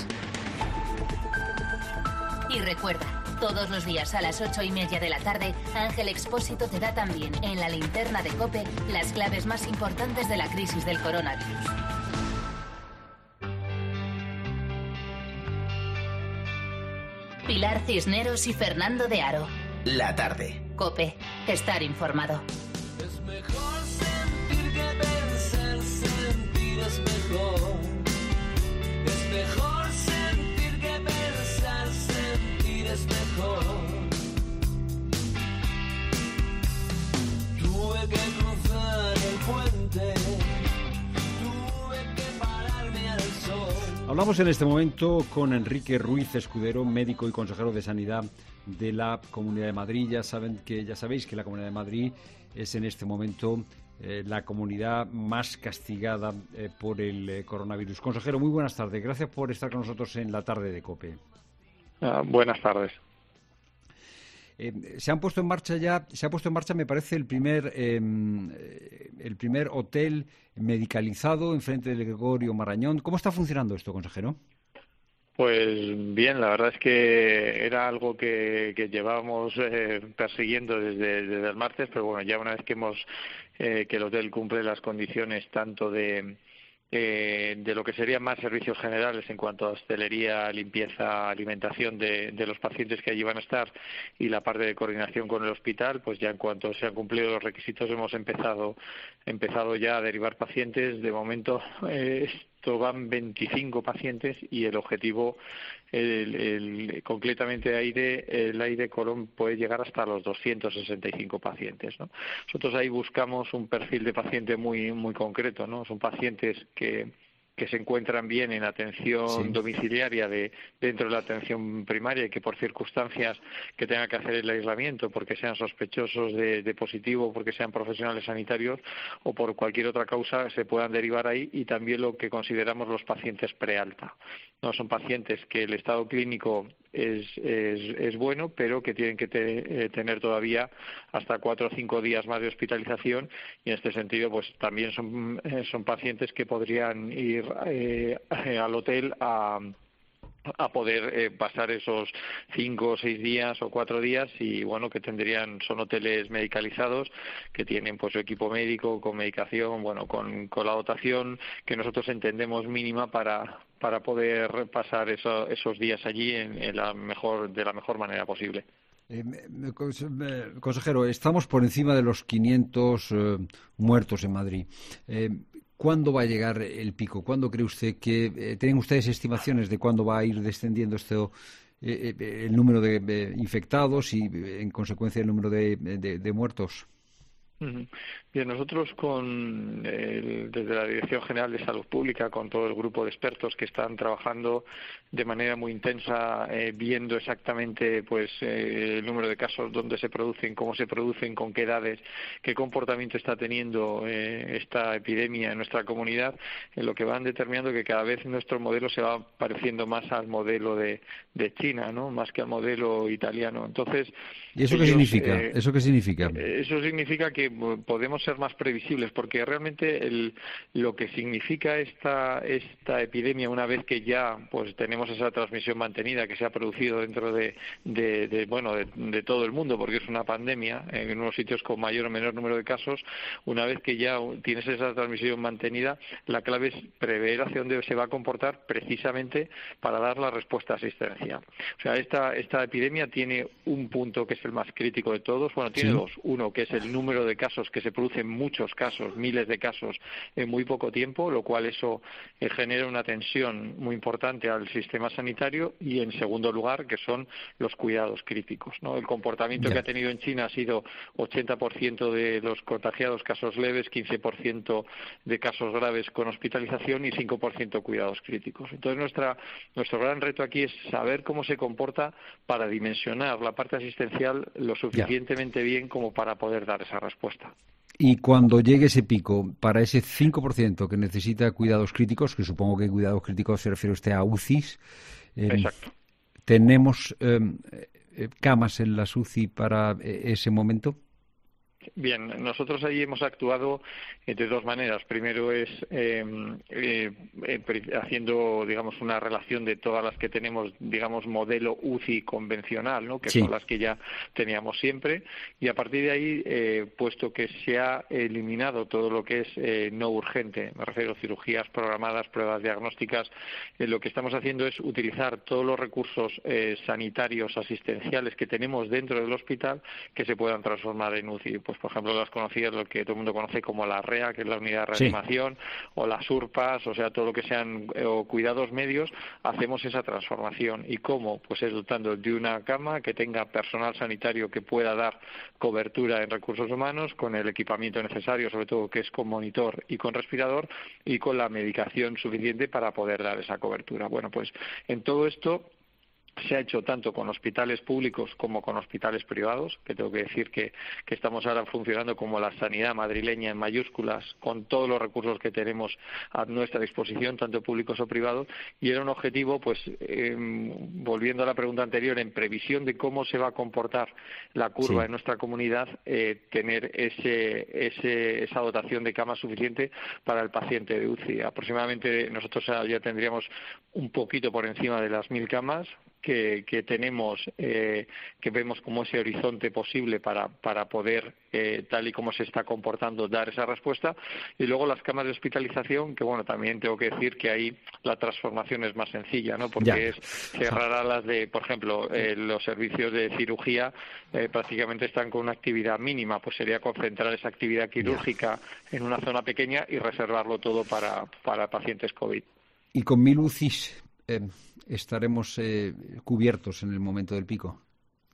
Y recuerda, todos los días a las 8:30 de la tarde, Ángel Expósito te da también en la linterna de COPE las claves más importantes de la crisis del coronavirus. Pilar Cisneros y Fernando de Aro. La tarde. COPE. Estar informado. Es mejor sentir que pensar, sentir es mejor. Es mejor sentir que pensar, sentir es mejor. Tuve que cruzar el puente, tuve que pararme al sol. Hablamos en este momento con Enrique Ruiz Escudero, médico y consejero de Sanidad de la Comunidad de Madrid. Ya sabéis que la Comunidad de Madrid es en este momento la comunidad más castigada por el coronavirus. Consejero, muy buenas tardes. Gracias por estar con nosotros en la tarde de COPE. Buenas tardes. Se ha puesto en marcha, me parece, el primer hotel medicalizado enfrente del Gregorio Marañón. ¿Cómo está funcionando esto, consejero? Pues bien, la verdad es que era algo que llevábamos persiguiendo desde el martes, pero bueno, ya una vez que que el hotel cumple las condiciones tanto de lo que serían más servicios generales en cuanto a hostelería, limpieza, alimentación de los pacientes que allí van a estar y la parte de coordinación con el hospital, pues ya en cuanto se han cumplido los requisitos hemos empezado ya a derivar pacientes. De momento van 25 pacientes y el objetivo, concretamente el aire Colón puede llegar hasta los 265 pacientes, ¿no? Nosotros ahí buscamos un perfil de paciente muy muy concreto, ¿no? Son pacientes que que se encuentran bien en atención domiciliaria dentro de la atención primaria y que por circunstancias que tengan que hacer el aislamiento porque sean sospechosos de positivo, porque sean profesionales sanitarios o por cualquier otra causa se puedan derivar ahí, y también lo que consideramos los pacientes prealta. No son pacientes que el estado clínico es bueno, pero que tienen que tener todavía hasta 4 o 5 días más de hospitalización, y en este sentido pues también son pacientes que podrían ir al hotel a poder pasar esos 5 o 6 días o 4 días, y bueno, que son hoteles medicalizados que tienen pues su equipo médico con medicación, bueno, con la dotación que nosotros entendemos mínima para poder pasar esos días allí de la mejor manera posible. Consejero, estamos por encima de los 500 muertos en Madrid. ¿Cuándo va a llegar el pico? ¿Cuándo cree usted que tienen ustedes estimaciones de cuándo va a ir descendiendo el número de infectados y, en consecuencia, el número de muertos? Bien, nosotros desde la Dirección General de Salud Pública, con todo el grupo de expertos que están trabajando de manera muy intensa, viendo exactamente pues el número de casos, dónde se producen, cómo se producen, con qué edades, qué comportamiento está teniendo esta epidemia en nuestra comunidad, en lo que van determinando que cada vez nuestro modelo se va pareciendo más al modelo de China, ¿no? Más que al modelo italiano. Entonces, ¿y eso qué significa? ¿Eso qué significa? Eso significa que podemos ser más previsibles, porque realmente lo que significa esta epidemia, una vez que ya pues tenemos esa transmisión mantenida que se ha producido dentro de todo el mundo, porque es una pandemia en unos sitios con mayor o menor número de casos, una vez que ya tienes esa transmisión mantenida, la clave es prever hacia dónde se va a comportar precisamente para dar la respuesta asistencial. O sea, esta epidemia tiene un punto que es el más crítico de todos, tiene dos. Uno, que es el número de casos, que se producen muchos casos, miles de casos en muy poco tiempo, lo cual eso genera una tensión muy importante al sistema sanitario, y en segundo lugar, que son los cuidados críticos, ¿no? El comportamiento que ha tenido en China ha sido 80% de los contagiados casos leves, 15% de casos graves con hospitalización y 5% cuidados críticos. Entonces nuestro gran reto aquí es saber cómo se comporta para dimensionar la parte asistencial lo suficientemente bien como para poder dar esa respuesta. Y cuando llegue ese pico, para ese 5% que necesita cuidados críticos, que supongo que cuidados críticos se refiere usted a UCIs, ¿tenemos camas en las UCI para ese momento? Bien, nosotros ahí hemos actuado de dos maneras. Primero es haciendo, digamos, una relación de todas las que tenemos, digamos, modelo UCI convencional, ¿no? Que son las que ya teníamos siempre, y a partir de ahí, puesto que se ha eliminado todo lo que es no urgente, me refiero a cirugías programadas, pruebas diagnósticas, lo que estamos haciendo es utilizar todos los recursos sanitarios asistenciales que tenemos dentro del hospital que se puedan transformar en UCI. Pues, por ejemplo, las conocidas, lo que todo el mundo conoce como la REA, que es la unidad de reanimación, o las URPAs, o sea, todo lo que sean cuidados medios, hacemos esa transformación. ¿Y cómo? Pues es dotando de una cama que tenga personal sanitario que pueda dar cobertura en recursos humanos, con el equipamiento necesario, sobre todo que es con monitor y con respirador, y con la medicación suficiente para poder dar esa cobertura. Bueno, pues en todo esto se ha hecho tanto con hospitales públicos como con hospitales privados, que tengo que decir que estamos ahora funcionando como la sanidad madrileña en mayúsculas, con todos los recursos que tenemos a nuestra disposición, tanto públicos o privados, y era un objetivo, pues, volviendo a la pregunta anterior, en previsión de cómo se va a comportar la curva en nuestra comunidad, tener esa dotación de camas suficiente para el paciente de UCI. Aproximadamente nosotros ya tendríamos un poquito por encima de las 1.000 camas, que tenemos, que vemos como ese horizonte posible para poder, tal y como se está comportando, dar esa respuesta. Y luego las camas de hospitalización, que bueno, también tengo que decir que ahí la transformación es más sencilla, ¿no? Porque es cerrar alas de, por ejemplo, los servicios de cirugía prácticamente están con una actividad mínima, pues sería concentrar esa actividad quirúrgica en una zona pequeña y reservarlo todo para pacientes COVID. Y con 1.000 UCIs estaremos cubiertos en el momento del pico.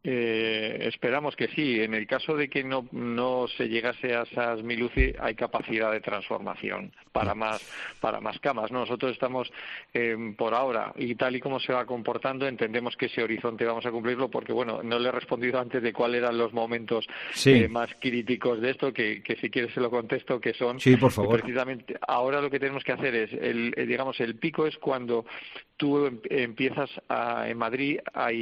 Esperamos que sí. En el caso de que no se llegase a esas 1000 UCI, hay capacidad de transformación para más camas, ¿no? Nosotros estamos por ahora, y tal y como se va comportando, entendemos que ese horizonte vamos a cumplirlo, porque bueno, no le he respondido antes de cuáles eran los momentos más críticos de esto, que si quieres se lo contesto, que son por favor. Precisamente ahora lo que tenemos que hacer es el pico es cuando tú empiezas en Madrid,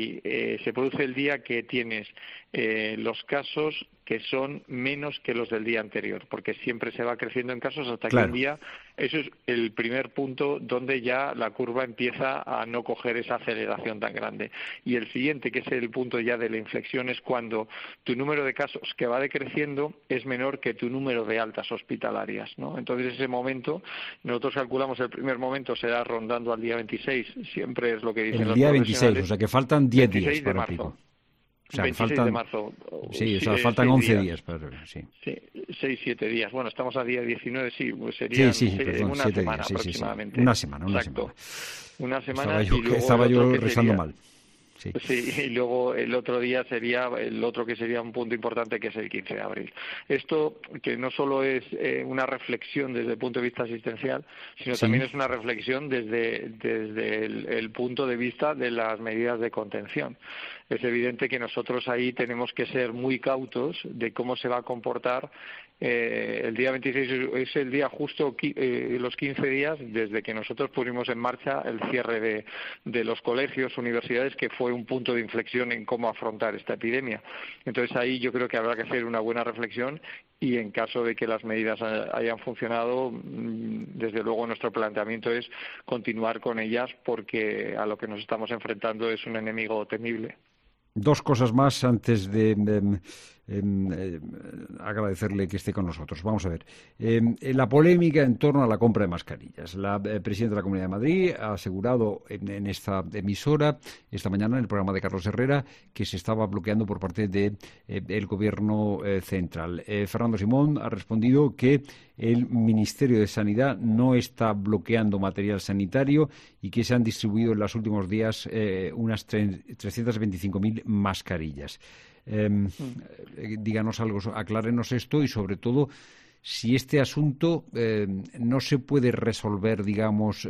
se produce el día que tienes los casos que son menos que los del día anterior, porque siempre se va creciendo en casos hasta que un día, eso es el primer punto donde ya la curva empieza a no coger esa aceleración tan grande. Y el siguiente, que es el punto ya de la inflexión, es cuando tu número de casos que va decreciendo es menor que tu número de altas hospitalarias, ¿no? Entonces ese momento, nosotros calculamos el primer momento será rondando al día 26, siempre es lo que dicen los profesionales. El día 26, o sea que faltan 10 días para el pico. O sea, 26 de marzo. Sí, o sea, faltan 11 días. Sí, 6-7 días. Bueno, estamos a día 19, sí, pues sería una semana aproximadamente. Una semana. Una semana. Estaba yo rezando mal. Sí, y luego el otro día sería el otro que sería un punto importante, que es el 15 de abril. Esto que no solo es una reflexión desde el punto de vista asistencial, sino también es una reflexión desde el punto de vista de las medidas de contención. Es evidente que nosotros ahí tenemos que ser muy cautos de cómo se va a comportar. El día 26 es el día justo, los 15 días desde que nosotros pusimos en marcha el cierre de los colegios, universidades, que fue un punto de inflexión en cómo afrontar esta epidemia. Entonces ahí yo creo que habrá que hacer una buena reflexión, y en caso de que las medidas hayan funcionado, desde luego nuestro planteamiento es continuar con ellas, porque a lo que nos estamos enfrentando es un enemigo temible. Dos cosas más antes de agradecerle que esté con nosotros. Vamos a ver. La polémica en torno a la compra de mascarillas. La presidenta de la Comunidad de Madrid ha asegurado en esta emisora, esta mañana, en el programa de Carlos Herrera, que se estaba bloqueando por parte del Gobierno central. Fernando Simón ha respondido que el Ministerio de Sanidad no está bloqueando material sanitario y que se han distribuido en los últimos días unas 325.000 mascarillas. Díganos algo, aclárenos esto, y sobre todo si este asunto no se puede resolver, digamos,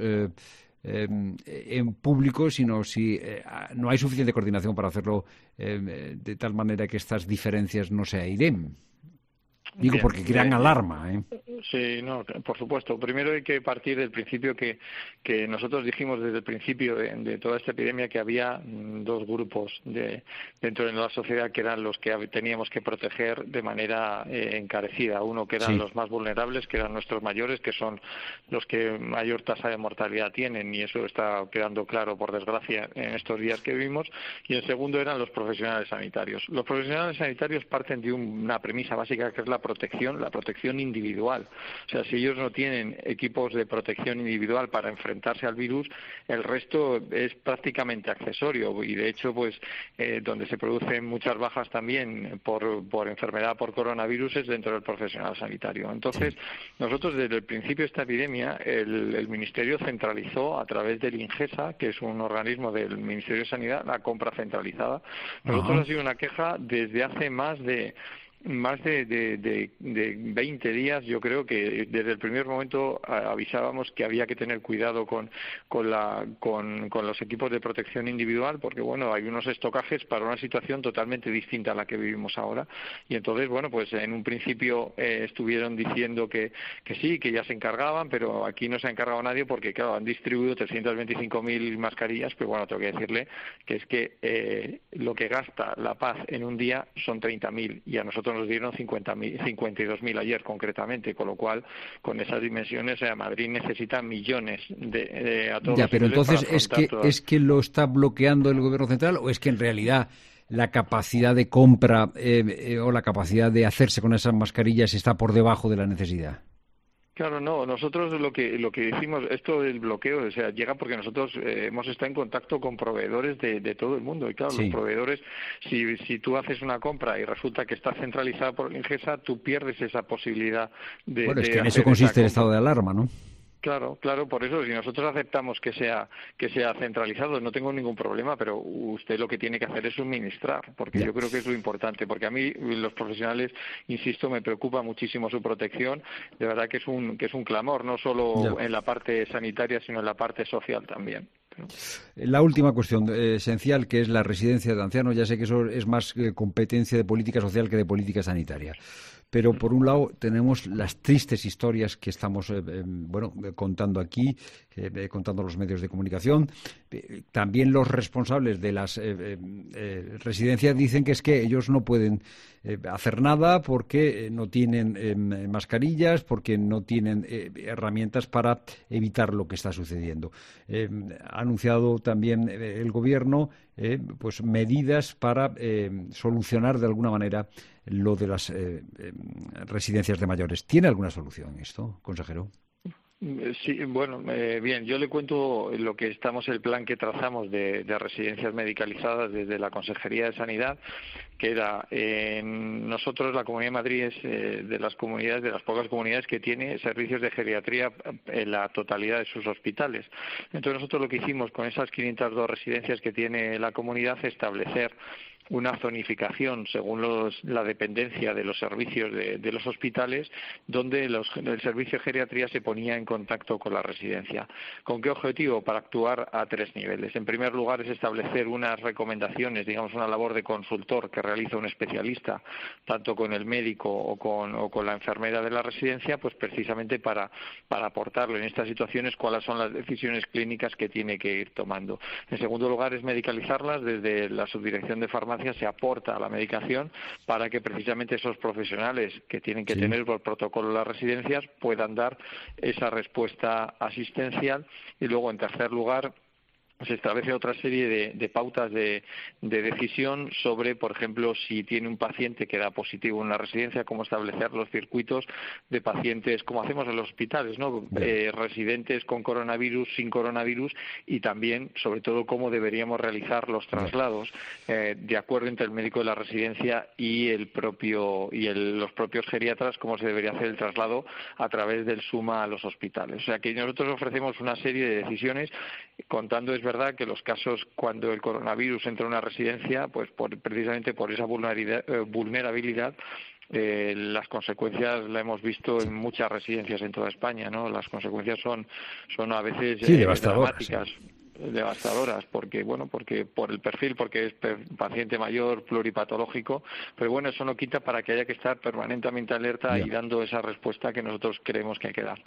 en público, sino si no hay suficiente coordinación para hacerlo de tal manera que estas diferencias no se airen. Digo, porque crean alarma, ¿eh? Sí, no, por supuesto. Primero hay que partir del principio que nosotros dijimos desde el principio de toda esta epidemia que había dos grupos dentro de la sociedad que eran los que teníamos que proteger de manera encarecida. Uno que eran los más vulnerables, que eran nuestros mayores, que son los que mayor tasa de mortalidad tienen, y eso está quedando claro, por desgracia, en estos días que vivimos. Y el segundo eran los profesionales sanitarios. Los profesionales sanitarios parten de una premisa básica, que es la protección individual. O sea, si ellos no tienen equipos de protección individual para enfrentarse al virus, el resto es prácticamente accesorio, y de hecho, pues donde se producen muchas bajas también por enfermedad por coronavirus es dentro del profesional sanitario. Entonces, nosotros desde el principio de esta epidemia, el Ministerio centralizó a través del INGESA, que es un organismo del Ministerio de Sanidad, la compra centralizada. Nosotros ha sido una queja desde hace más de 20 días. Yo creo que desde el primer momento avisábamos que había que tener cuidado con los equipos de protección individual, porque bueno, hay unos estocajes para una situación totalmente distinta a la que vivimos ahora. Y entonces, bueno, pues en un principio estuvieron diciendo que sí, que ya se encargaban, pero aquí no se ha encargado nadie, porque claro, han distribuido 325.000 mascarillas, pero bueno, tengo que decirle que es que lo que gasta La Paz en un día son 30.000, y a nosotros nos dieron 52.000 ayer concretamente, con lo cual, con esas dimensiones, Madrid necesita millones a todos. Ya, pero entonces es que lo está bloqueando el Gobierno central, o es que en realidad la capacidad de compra o la capacidad de hacerse con esas mascarillas está por debajo de la necesidad. Claro, no. Nosotros lo que decimos, esto del bloqueo, o sea, llega porque nosotros hemos estado en contacto con proveedores de todo el mundo. Y claro, los proveedores, si tú haces una compra y resulta que está centralizada por el INGESA, tú pierdes esa posibilidad de... Bueno, es que en eso consiste el estado de alarma, ¿no? Claro, por eso, si nosotros aceptamos que sea centralizado, no tengo ningún problema, pero usted lo que tiene que hacer es suministrar, porque yo creo que es lo importante, porque a mí los profesionales, insisto, me preocupa muchísimo su protección, de verdad que es un clamor, no solo en la parte sanitaria, sino en la parte social también. La última cuestión esencial, que es la residencia de ancianos, ya sé que eso es más competencia de política social que de política sanitaria. Pero, por un lado, tenemos las tristes historias que estamos contando aquí, contando los medios de comunicación. También los responsables de las residencias dicen que es que ellos no pueden hacer nada porque no tienen mascarillas, porque no tienen herramientas para evitar lo que está sucediendo. Ha anunciado también el Gobierno pues medidas para solucionar de alguna manera lo de las residencias de mayores. ¿Tiene alguna solución esto, consejero? Sí, bueno, bien, yo le cuento lo que el plan que trazamos de residencias medicalizadas desde la Consejería de Sanidad, que era, nosotros, la Comunidad de Madrid es de las pocas comunidades que tiene servicios de geriatría en la totalidad de sus hospitales. Entonces nosotros lo que hicimos con esas 502 residencias que tiene la comunidad es establecer una zonificación según la dependencia de los servicios de los hospitales, donde el servicio de geriatría se ponía en contacto con la residencia. ¿Con qué objetivo? Para actuar a 3 niveles. En primer lugar, es establecer unas recomendaciones, digamos una labor de consultor que realiza un especialista, tanto con el médico o con la enfermera de la residencia, pues precisamente para aportarle en estas situaciones cuáles son las decisiones clínicas que tiene que ir tomando. En segundo lugar, es medicalizarlas. Desde la subdirección de farmacia se aporta a la medicación para que precisamente esos profesionales que tienen que tener por protocolo las residencias puedan dar esa respuesta asistencial. Y luego, en tercer lugar, se establece otra serie de pautas de decisión sobre, por ejemplo, si tiene un paciente que da positivo en la residencia, cómo establecer los circuitos de pacientes, como hacemos en los hospitales, ¿no? Residentes con coronavirus, sin coronavirus, y también, sobre todo, cómo deberíamos realizar los traslados de acuerdo entre el médico de la residencia y los propios geriatras, cómo se debería hacer el traslado a través del SUMA a los hospitales. O sea que nosotros ofrecemos una serie de decisiones contando, es verdad, que los casos cuando el coronavirus entra en una residencia, pues precisamente por esa vulnerabilidad, las consecuencias la hemos visto en muchas residencias en toda España, ¿no? Las consecuencias son a veces dramáticas. Devastadoras, porque por el perfil, porque es paciente mayor, pluripatológico, pero bueno, eso no quita para que haya que estar permanentemente alerta y dando esa respuesta que nosotros creemos que hay que dar.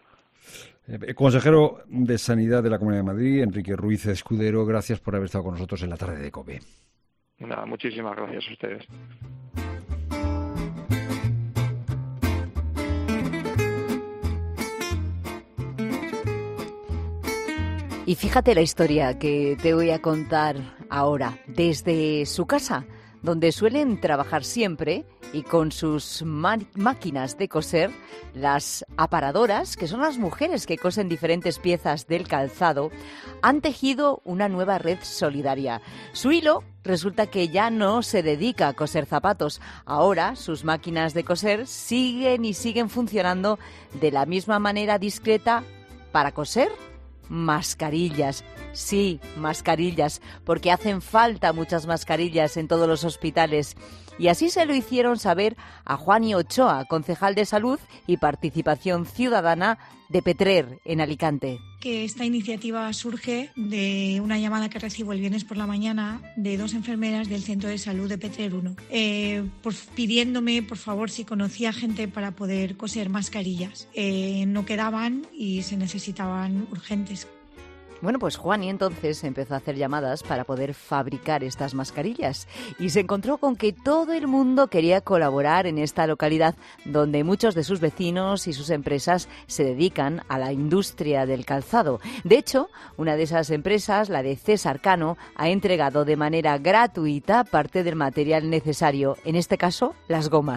Consejero de Sanidad de la Comunidad de Madrid, Enrique Ruiz Escudero, gracias por haber estado con nosotros en la tarde de COPE. Nada, muchísimas gracias a ustedes. Y fíjate la historia que te voy a contar ahora, desde su casa, donde suelen trabajar siempre y con sus máquinas de coser, las aparadoras, que son las mujeres que cosen diferentes piezas del calzado, han tejido una nueva red solidaria. Su hilo resulta que ya no se dedica a coser zapatos. Ahora sus máquinas de coser siguen funcionando de la misma manera discreta para coser mascarillas. Sí, mascarillas, porque hacen falta muchas mascarillas en todos los hospitales. Y así se lo hicieron saber a Juani Ochoa, concejal de Salud y Participación Ciudadana de Petrer, en Alicante. Que esta iniciativa surge de una llamada que recibo el viernes por la mañana de 2 enfermeras del Centro de Salud de Petrer 1, pidiéndome, por favor, si conocía gente para poder coser mascarillas. No quedaban y se necesitaban urgentes. Bueno, pues Juani entonces empezó a hacer llamadas para poder fabricar estas mascarillas y se encontró con que todo el mundo quería colaborar en esta localidad donde muchos de sus vecinos y sus empresas se dedican a la industria del calzado. De hecho, una de esas empresas, la de César Cano, ha entregado de manera gratuita parte del material necesario, en este caso las gomas.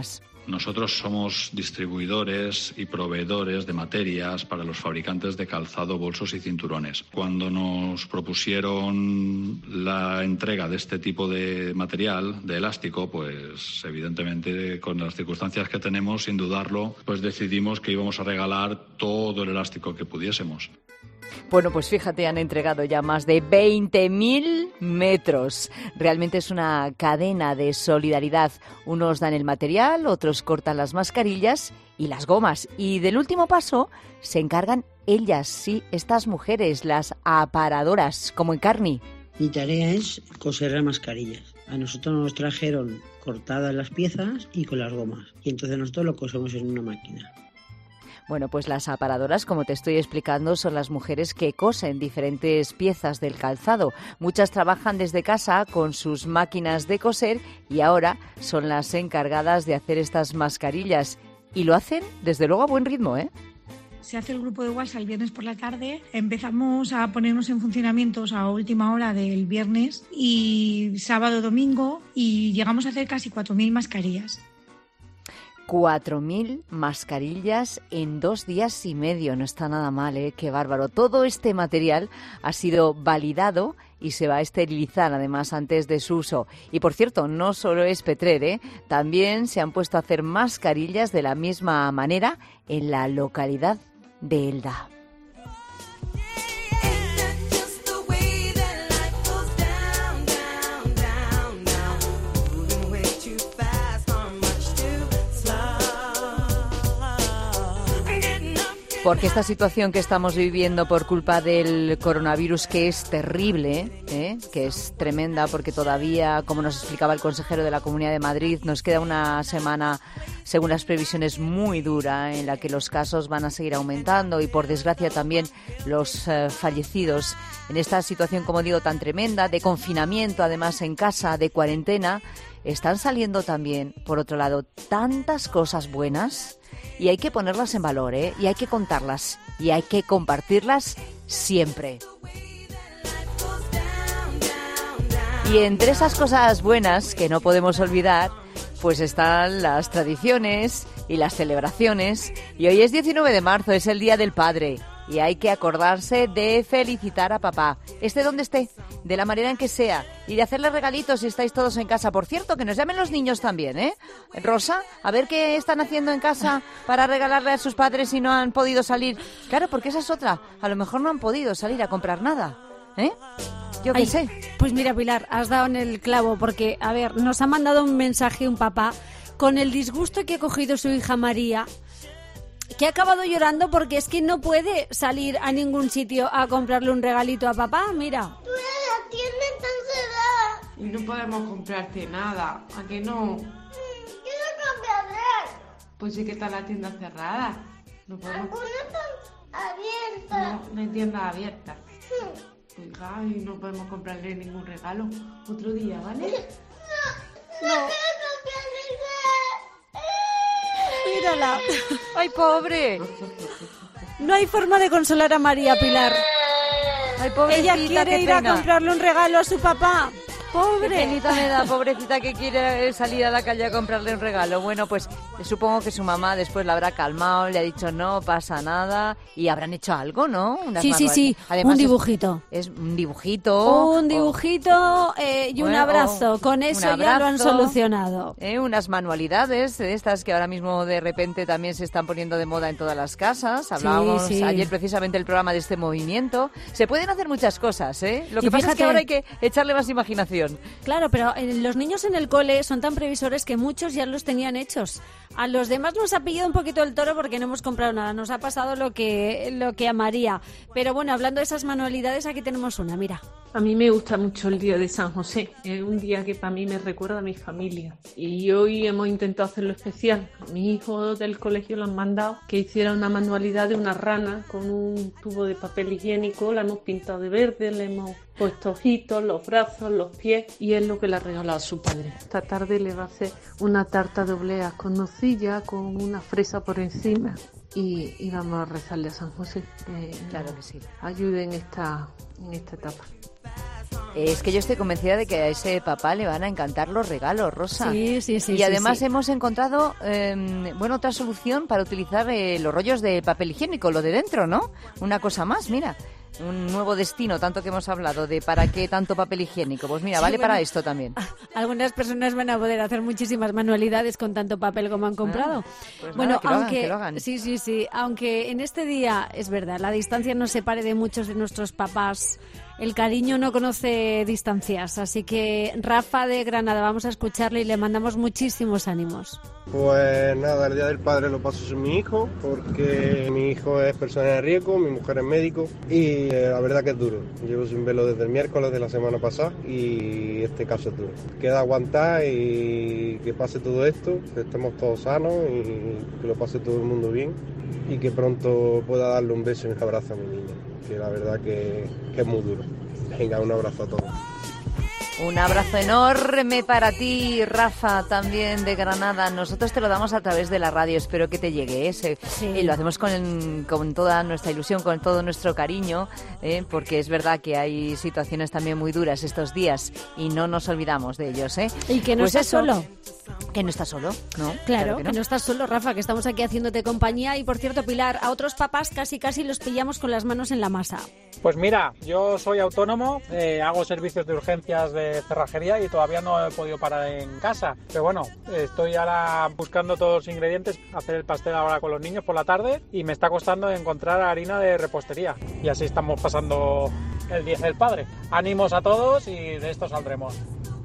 Nosotros somos distribuidores y proveedores de materias para los fabricantes de calzado, bolsos y cinturones. Cuando nos propusieron la entrega de este tipo de material, de elástico, pues evidentemente con las circunstancias que tenemos, sin dudarlo, pues decidimos que íbamos a regalar todo el elástico que pudiésemos. Bueno, pues fíjate, han entregado ya más de 20.000 metros. Realmente es una cadena de solidaridad. Unos dan el material, otros cortan las mascarillas y las gomas. Y del último paso se encargan ellas, sí, estas mujeres, las aparadoras, como Encarni. Mi tarea es coser las mascarillas. A nosotros nos trajeron cortadas las piezas y con las gomas. Y entonces nosotros lo cosemos en una máquina. Bueno, pues las aparadoras, como te estoy explicando, son las mujeres que cosen diferentes piezas del calzado. Muchas trabajan desde casa con sus máquinas de coser y ahora son las encargadas de hacer estas mascarillas. Y lo hacen, desde luego, a buen ritmo, ¿eh? Se hace el grupo de WhatsApp el viernes por la tarde. Empezamos a ponernos en funcionamiento a última hora del viernes y sábado, domingo, y llegamos a hacer casi 4.000 mascarillas. 4.000 mascarillas en 2 días y medio. No está nada mal, ¿eh? Qué bárbaro. Todo este material ha sido validado y se va a esterilizar además antes de su uso. Y por cierto, no solo es Petrer, ¿eh? También se han puesto a hacer mascarillas de la misma manera en la localidad de Elda. Porque esta situación que estamos viviendo por culpa del coronavirus, que es terrible, que es tremenda, porque todavía, como nos explicaba el consejero de la Comunidad de Madrid, nos queda una semana, según las previsiones, muy dura, en la que los casos van a seguir aumentando y, por desgracia, también los fallecidos. En esta situación, como digo, tan tremenda, de confinamiento, además en casa, de cuarentena, están saliendo también, por otro lado, tantas cosas buenas. Y hay que ponerlas en valor, ¿eh? Y hay que contarlas y hay que compartirlas siempre. Y entre esas cosas buenas que no podemos olvidar, pues están las tradiciones y las celebraciones. Y hoy es 19 de marzo, es el Día del Padre. Y hay que acordarse de felicitar a papá, esté donde esté, de la manera en que sea, y de hacerle regalitos si estáis todos en casa. Por cierto, que nos llamen los niños también, ¿eh? Rosa, a ver qué están haciendo en casa para regalarle a sus padres si no han podido salir. Claro, porque esa es otra. A lo mejor no han podido salir a comprar nada, ¿eh? Yo qué sé. Pues mira, Pilar, has dado en el clavo, porque, a ver, nos ha mandado un mensaje un papá con el disgusto que ha cogido su hija María, que ha acabado llorando porque es que no puede salir a ningún sitio a comprarle un regalito a papá, mira. Tú la tienda tan cerrada. Y no podemos comprarte nada, ¿a que no? Quiero comprarle. Pues sí que está la tienda cerrada. No podemos... Algunas están abiertas. No hay tiendas abiertas. Oiga, y no podemos comprarle ningún regalo. Otro día, ¿vale? No quiero comprarle. Mírala. ¡Ay, pobre! No hay forma de consolar a María, Pilar. Ay, pobrecita, ella quiere ir a comprarle un regalo a su papá. Pobre. Qué penita me da, pobrecita, que quiere salir a la calle a comprarle un regalo. Bueno, pues supongo que su mamá después la habrá calmado, le ha dicho no pasa nada y habrán hecho algo, ¿no? Sí. Además, un dibujito. Es un dibujito. Un dibujito y un abrazo. Con eso abrazo, ya lo han solucionado. Unas manualidades de estas que ahora mismo de repente también se están poniendo de moda en todas las casas. Hablábamos ayer precisamente del programa de este movimiento. Se pueden hacer muchas cosas, ¿eh? Lo que pasa es que ahora hay que echarle más imaginación. Claro, pero los niños en el cole son tan previsores que muchos ya los tenían hechos. A los demás nos ha pillado un poquito el toro porque no hemos comprado nada. Nos ha pasado lo que a María. Pero bueno, hablando de esas manualidades, aquí tenemos una, mira. A mí me gusta mucho el Día de San José. Es un día que para mí me recuerda a mi familia. Y hoy hemos intentado hacerlo especial. A mis hijos del colegio lo han mandado que hiciera una manualidad de una rana con un tubo de papel higiénico. La hemos pintado de verde, le hemos puesto ojitos, los brazos, los pies, y es lo que le ha regalado a su padre. Esta tarde le va a hacer una tarta de obleas con nocilla, con una fresa por encima, y vamos a rezarle a San José. Claro que sí. Ayude en esta etapa. Es que yo estoy convencida de que a ese papá le van a encantar los regalos, Rosa. Sí. Y además hemos encontrado, otra solución para utilizar los rollos de papel higiénico, lo de dentro, ¿no? Una cosa más, mira. Un nuevo destino, tanto que hemos hablado de para qué tanto papel higiénico. Pues mira, vale para esto también. Algunas personas van a poder hacer muchísimas manualidades con tanto papel como han comprado. Pues bueno, nada, que lo hagan. Sí. Aunque en este día, es verdad, la distancia nos separe de muchos de nuestros papás. El cariño no conoce distancias, así que Rafa de Granada, vamos a escucharle y le mandamos muchísimos ánimos. Pues nada, el Día del Padre lo paso sin mi hijo, porque mi hijo es persona de riesgo, mi mujer es médico y la verdad que es duro. Llevo sin verlo desde el miércoles de la semana pasada y este caso es duro. Queda aguantar y que pase todo esto, que estemos todos sanos y que lo pase todo el mundo bien y que pronto pueda darle un beso y un abrazo a mi niña, que la verdad que es muy duro. Venga, un abrazo a todos. Un abrazo enorme para ti, Rafa, también de Granada. Nosotros te lo damos a través de la radio, espero que te llegue. Y lo hacemos con toda nuestra ilusión, con todo nuestro cariño, porque es verdad que hay situaciones también muy duras estos días y no nos olvidamos de ellos. Y que no estás solo. Que no estás solo, ¿no? Claro, que no estás solo, Rafa, que estamos aquí haciéndote compañía. Y por cierto, Pilar, a otros papás casi los pillamos con las manos en la masa. Pues mira, yo soy autónomo, hago servicios de urgencias de cerrajería y todavía no he podido parar en casa. Pero bueno, estoy ahora buscando todos los ingredientes, hacer el pastel ahora con los niños por la tarde y me está costando encontrar harina de repostería. Y así estamos pasando el 10 del Padre. Ánimos a todos y de esto saldremos.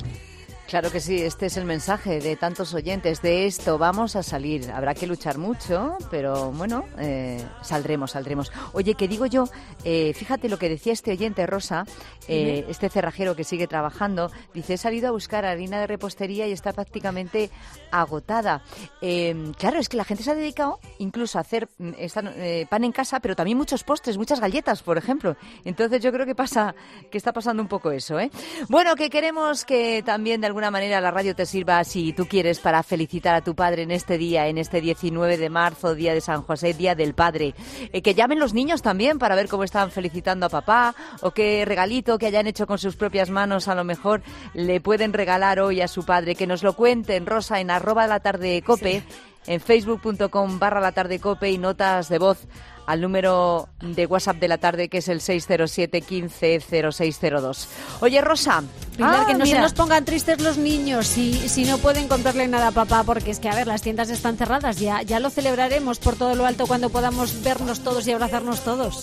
Claro que sí, este es el mensaje de tantos oyentes. De esto vamos a salir. Habrá que luchar mucho, pero bueno, saldremos. Oye, ¿qué digo yo? Fíjate lo que decía este oyente, Rosa, este cerrajero que sigue trabajando. Dice, he salido a buscar harina de repostería y está prácticamente agotada. Claro, es que la gente se ha dedicado incluso a hacer pan en casa, pero también muchos postres, muchas galletas, por ejemplo. Entonces yo creo que está pasando un poco eso, ¿eh? Bueno, que queremos que también de alguna manera la radio te sirva, si tú quieres, para felicitar a tu padre en este día, en este 19 de marzo, Día de San José, Día del Padre. Que llamen los niños también para ver cómo están felicitando a papá o qué regalito que hayan hecho con sus propias manos a lo mejor le pueden regalar hoy a su padre. Que nos lo cuenten, Rosa, en @latardecope, en facebook.com/latardecope y notas de voz al número de WhatsApp de la tarde, que es el 607 15 0602. Oye, Rosa, Pilar, que no se nos pongan tristes los niños si no pueden comprarle nada a papá, porque es que, a ver, las tiendas están cerradas. Ya lo celebraremos por todo lo alto cuando podamos vernos todos y abrazarnos todos.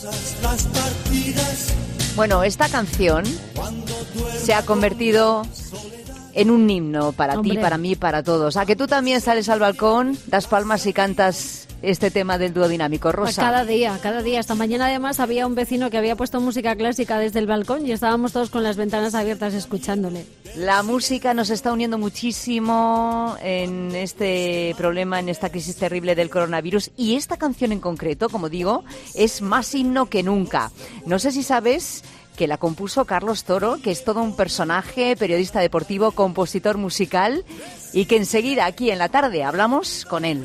Bueno, esta canción se ha convertido en un himno para ti, para mí, para todos. ¿A que tú también sales al balcón, das palmas y cantas este tema del dúo dinámico, Rosa? Pues cada día. Esta mañana además había un vecino que había puesto música clásica desde el balcón y estábamos todos con las ventanas abiertas escuchándole. La música nos está uniendo muchísimo en este problema, en esta crisis terrible del coronavirus, y esta canción en concreto, como digo, es más himno que nunca. No sé si sabes que la compuso Carlos Toro, que es todo un personaje, periodista deportivo, compositor musical, y que enseguida aquí en la tarde hablamos con él.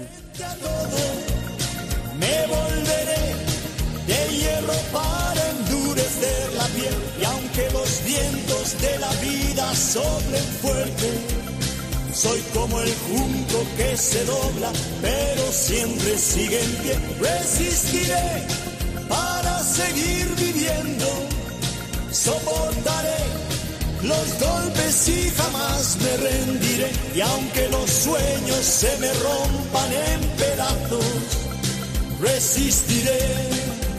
Me volveré de hierro para endurecer la piel, y aunque los vientos de la vida soplen fuerte, soy como el junco que se dobla, pero siempre sigue en pie. Resistiré para seguir viviendo, soportaré los golpes y jamás me rendiré, y aunque los sueños se me rompan en pedazos, resistiré.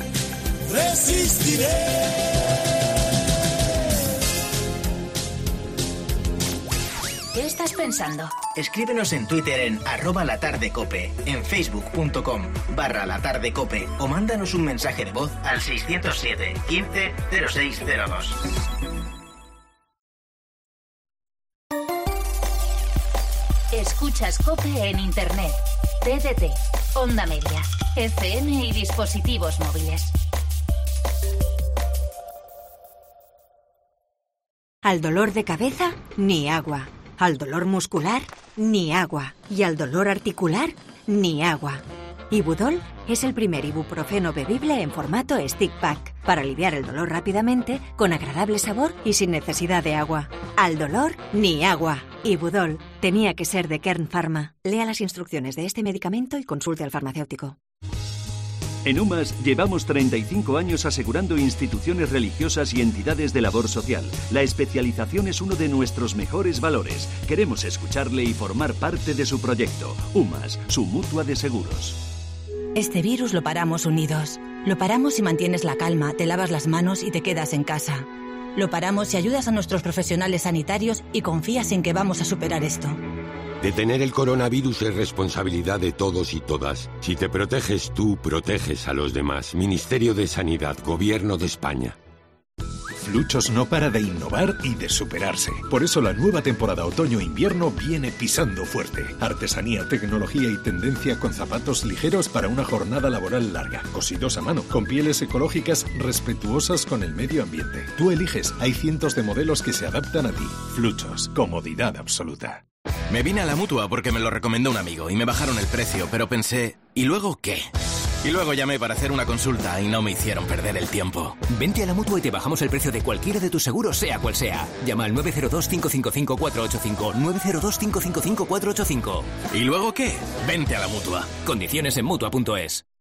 ¿Qué estás pensando? Escríbenos en Twitter en @latardecope, en facebook.com/latardecope o mándanos un mensaje de voz al 607 15 0602. Escuchas COPE en Internet, TDT, Onda Media, FM y dispositivos móviles. Al dolor de cabeza, ni agua. Al dolor muscular, ni agua. Y al dolor articular, ni agua. Ibudol es el primer ibuprofeno bebible en formato stick pack para aliviar el dolor rápidamente, con agradable sabor y sin necesidad de agua. Al dolor, ni agua. Ibudol tenía que ser de Kern Pharma. Lea las instrucciones de este medicamento y consulte al farmacéutico. En UMAS llevamos 35 años asegurando instituciones religiosas y entidades de labor social. La especialización es uno de nuestros mejores valores. Queremos escucharle y formar parte de su proyecto. UMAS, su mutua de seguros. Este virus lo paramos unidos. Lo paramos si mantienes la calma, te lavas las manos y te quedas en casa. Lo paramos si ayudas a nuestros profesionales sanitarios y confías en que vamos a superar esto. Detener el coronavirus es responsabilidad de todos y todas. Si te proteges tú, proteges a los demás. Ministerio de Sanidad, Gobierno de España. Fluchos no para de innovar y de superarse. Por eso la nueva temporada otoño-invierno viene pisando fuerte. Artesanía, tecnología y tendencia con zapatos ligeros para una jornada laboral larga. Cosidos a mano, con pieles ecológicas respetuosas con el medio ambiente. Tú eliges, hay cientos de modelos que se adaptan a ti. Fluchos, comodidad absoluta. Me vine a la Mutua porque me lo recomendó un amigo y me bajaron el precio, pero pensé, ¿y luego qué? Y luego llamé para hacer una consulta y no me hicieron perder el tiempo. Vente a la Mutua y te bajamos el precio de cualquiera de tus seguros, sea cual sea. Llama al 902-555-485, 902-555-485. ¿Y luego qué? Vente a la Mutua. Condiciones en Mutua.es.